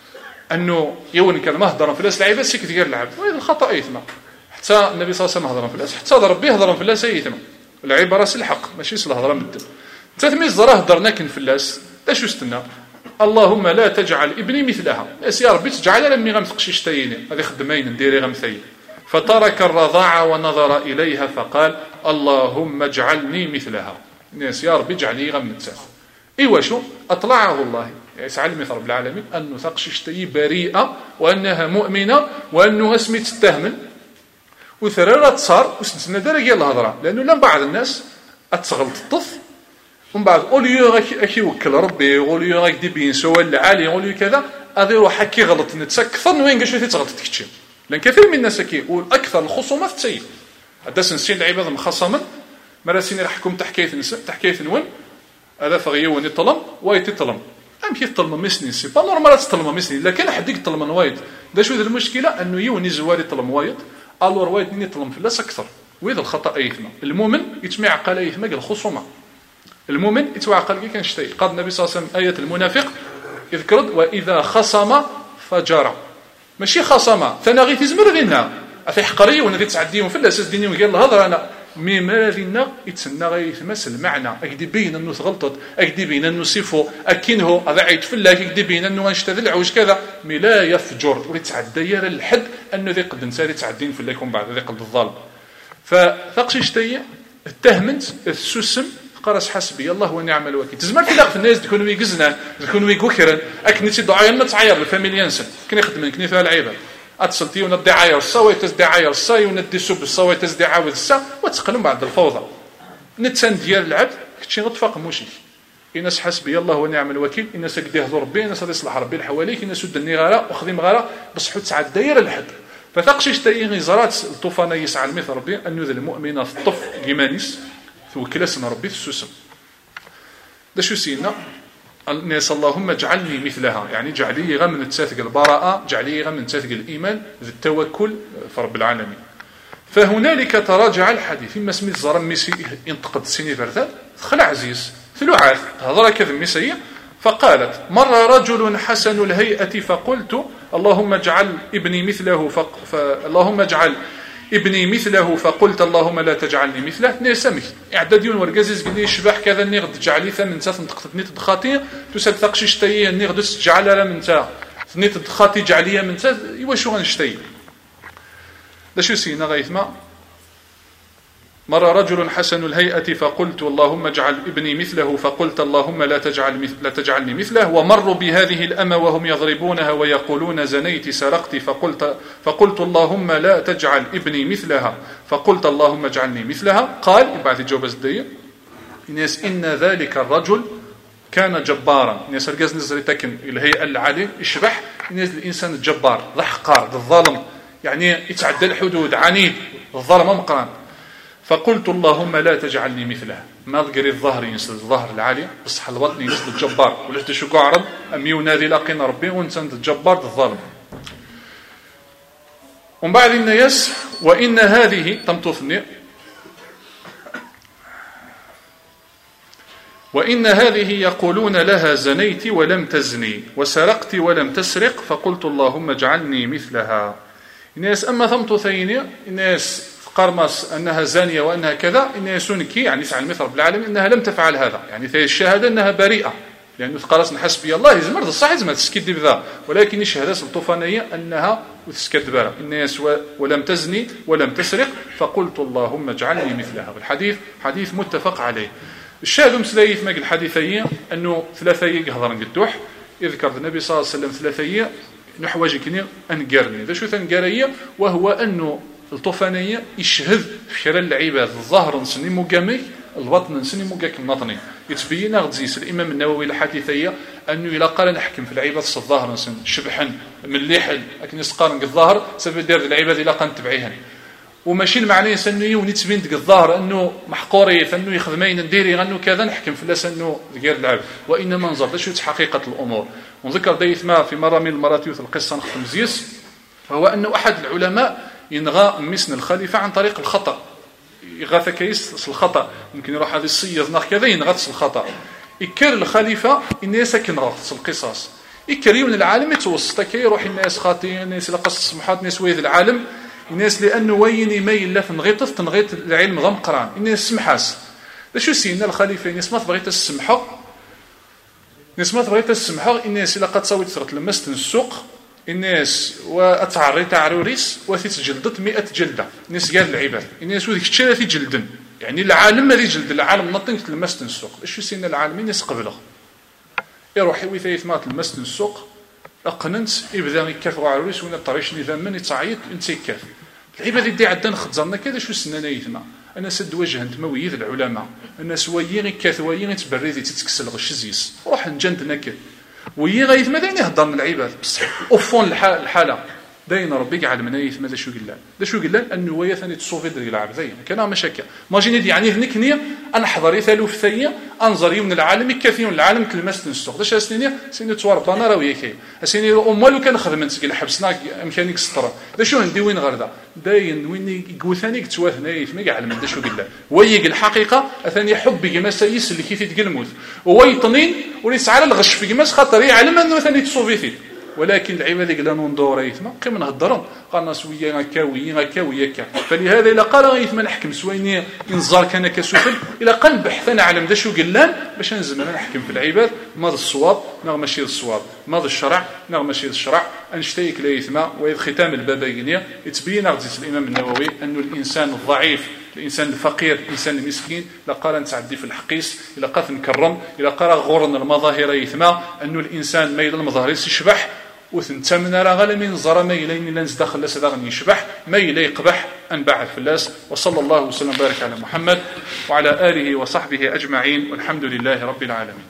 انه يون كان ما هضرن فلاس العباد سيك ديال العبد وهذا الخطا ايثما حتى النبي صلى الله عليه وسلم هضرن فلاس حتى ضرب به هضرن فلاس ايثما العباره راس الحق ماشي سل هضرن بالدم تثميز زراه هضرنا كن فلاس اش استنى اللهم لا تجعل ابني مثلها يا ربي تجعل لمي غمثقشيش تايني هذه خدمين نديري غمثي فترك الرضاعة ونظر إليها فقال اللهم اجعلني مثلها ناس يا ربي اجعلني غمثاف ايوا شو اطلعه الله يسعى المثل رب العالمين انه ثقشيش تاي بريئة وانها مؤمنة وانه اسمي تستهمل وثرارة صار وسنسنا درجة الهضرة لانه لم بعض الناس اتغلط الطف ومن بعد اوليو غاكي يوكل ربي اوليو غاك دي بين سوا العالي اوليو كذا هذا يروح حكي غلط نتسكثر وين قاش تغلط تكتشي لان كثير من الناس كيقول اكثر الخصومات تسيء هذا سنسين العباد مخصما مراسين يحكم تحكيت تحكيت نون هذا فغيون يطلم وايت يطلم ام كي طلم مسني سي با نورمال تطلم مسني لكن حد يطلم وايد دا شو المشكله انه يوني زواري طلم وايد الور وايد ني طلم فلاس اكثر وهذا الخطا ايثما المؤمن يتمع قال ايثما الخصومه المؤمن يتوعقل كي كنشتي قال النبي صلى الله عليه وسلم آية المنافق يذكرد وإذا خصم فجر ماشي خصم ثنا غي تزمر دينا اثي حقري وانا تعديهم في الاساس ديني قال الهضره انا مما لنا يتسنى غي يتمثل المعنى اكدي بين انه غلطت اكدي بين انه صفو اكنه هذا عيد فلا اكدي بين انه انشتد العوج كذا مي لا يفجر ويتعدى يا الحد انه ذي قد نسالي تعدين في لكم بعد ذي قد الظالم فثقشي شتي اتهمت السسم قرص حسبي الله ونعم الوكيل تزمر كي لاق في الناس تكونوا يقزنا تكونوا يقوكرن اكنتي دعايه ما تعاير الفاميليانس كني يخدم كني فيها العيبه اتصلتي وندي عاير الصاوي تسدي عاير الصاي وندي سب الصاوي تسدي عاود السا وتقلم بعد الفوضى نتسان ديال العبد كتشي نطفق موشي الناس حسبي الله ونعم الوكيل الناس قد يهضر ربي الناس يصلح ربي الحواليك الناس سد النغاره وخذي مغاره بصحو تسعه دايره الحد فتقشيش تاي غزارات الطوفان يسعى المثل ربي انه ذا المؤمنه في الطف كيمانيس وكلاسنا ربي في السوسم ده شو سينا الناس اللهم اجعلني مثلها يعني جعلي غم من تساثق البراءة جعلي غم من تساثق الإيمان ذي التوكل في رب العالمين فهنالك تراجع الحديث إما اسمي الزرم ميسي ينتقد سيني فرثات خلع عزيز ثلوعات هذا كذا ميسي فقالت مر رجل حسن الهيئة فقلت اللهم اجعل ابني مثله فق... فاللهم اجعل ابني مثله فقلت اللهم لا تجعلني مثله نسمك اعداد يون ورغازيز قال لي شبح كذا ني غد تجعلي ثمن تاع تنتقطني تدخاتي تسد شتي ني غد تجعل لا من تا ني تدخاتي جعليه من تا ايوا شو غنشتي لا شو سينا غيثما مر رجل حسن الهيئة فقلت اللهم اجعل ابني مثله فقلت اللهم لا تجعل مثل لا تجعلني مثله ومروا بهذه الأمة وهم يضربونها ويقولون زنيت سرقت فقلت فقلت اللهم لا تجعل ابني مثلها فقلت اللهم اجعلني مثلها قال بعد جواب الدية الناس إن ذلك الرجل كان جبارا الناس رجز نزري تكن الهيئة العالي يشبح الناس الإنسان الجبار ضحقار الظالم يعني يتعدى الحدود عنيد الظلم مقران فقلت اللهم لا تجعلني مثله ما تقري الظهر ينسل الظهر العالي بصح البطن ينسل الجبار ولا تشو قاعد امي ونادي لاقينا ربي وانت الجبار الظالم ومن بعد الناس وان هذه تمتثني وان هذه يقولون لها زنيت ولم تزني وسرقت ولم تسرق فقلت اللهم اجعلني مثلها الناس اما تمتثين الناس قرمص أنها زانية وأنها كذا إنها سنكي يعني سعى المثل رب العالمين أنها لم تفعل هذا يعني في الشهادة أنها بريئة لأنه قرص حسبي الله يزمر الصح يزمر تسكد بذا ولكن الشهادة الطوفانية أنها تسكد بها إنها ولم تزني ولم تسرق فقلت اللهم اجعلني مثلها الحديث حديث متفق عليه الشاهد مسليث ماك الحديثية أنه ثلاثية هضر قدوح يذكر النبي صلى الله عليه وسلم ثلاثية نحو كني أنقرني ذا شو ثنقرية وهو أنه الطوفانية يشهد في خلال العباد الظهر نسني مقامي البطن نسني مقاك النطني يتبين غدزيس الإمام النووي الحديثية أنه إلا قال نحكم في العباد الظاهر نسن شبحا مليحا لكن يسقارن الظاهر سبب دير العباد إلا قان تبعيها وماشي المعنى يسني ونتبين ديك الظاهر أنه محقوري فأنه يخدمين نديري أنه كذا نحكم في لاس أنه غير العبد وإنما نظر شو حقيقة الأمور ونذكر دايث ما في مرة من المرات يوث القصة نختم زيس فهو أنه أحد العلماء ينغى مسن الخليفة عن طريق الخطأ يغاث كيس الخطأ ممكن يروح هذه الصيغ ناخ كذا ينغث الخطأ يكر الخليفة الناس كنغث القصص يكريون العالم يتوسط كي يروح الناس خاطئين الناس لقص السمحات الناس ويذ العالم الناس لأنه وين يميل لا تنغيط تنغيط العلم ضم قران الناس سمحاس شو سينا الخليفة الناس ما تبغي تسمحه الناس ما تبغي تسمحه الناس إلا قد سويت ثرت لمست السوق الناس واتعري تعروريس وتتجلدت مئة جلده الناس قال العباد الناس وذيك الثلاثه جلدن يعني العالم ما يجلد العالم نطن تلمست السوق اش سينا العالمين الناس قبله يروح ويثيث مات المست السوق اقننت يبدا يكثر عروريس وين الطريش نظام من يتعيط انت يكث العباد يدي عندنا خزرنا كذا شو سننا نيثنا انا سد وجه انت مويذ العلماء الناس ويين يكثويين تبريدي تتكسل غشزيس روح نجندنا كذا ويي غايث ما داين يهضر من العباد بصح اوفون الحاله داين ربي قاعد من ايث ماذا شو قال دا شو قال انه ويا ثاني تصوفي دري العبد زين كان مشاكل ماجيني يعني نكنيه انا حضري ثالوف ثانيه انظر من العالم كثير من العالم كلمست نسوق داش سنين سنين توارب انا راه وياك سنين امال لو كان خدمت قال حبسنا امكانيك سطر دا شو عندي وين غردا داين وين يقول ثاني كتواث نايف ما قاعد من دا شو قال ويق الحقيقه ثاني حبي ما سيس اللي كيف يتقلموت ويطنين وليس على الغش في ما خاطر يعلم انه ثاني تصوفي ولكن العباد قالوا ندور يثما قيم نهضروا قالنا سويا كاوي كاوي كا فلهذا الا قال يثما نحكم سويني انظار كان كسفل الى قلب بحثنا على مدى شو قلان باش نزل نحكم في العباد ماذا الصواب نغ ماشي الصواب ماذا الشرع نغ ماشي الشرع انشتيك لا يثما واذ ختام البابينيه يتبين غزيت الامام النووي انه الانسان الضعيف الانسان الفقير الانسان المسكين لا قال نتعدي في الحقيس الا قال نكرم الا قال غورن المظاهر يثما انه الانسان ميل المظاهر يشبح وثنتمنا راه غير من زرا ما يلين لا نزدخل لا سداغ يشبح ما يلي يقبح انباع الفلاس وصلى الله وسلم وبارك على محمد وعلى اله وصحبه اجمعين والحمد لله رب العالمين.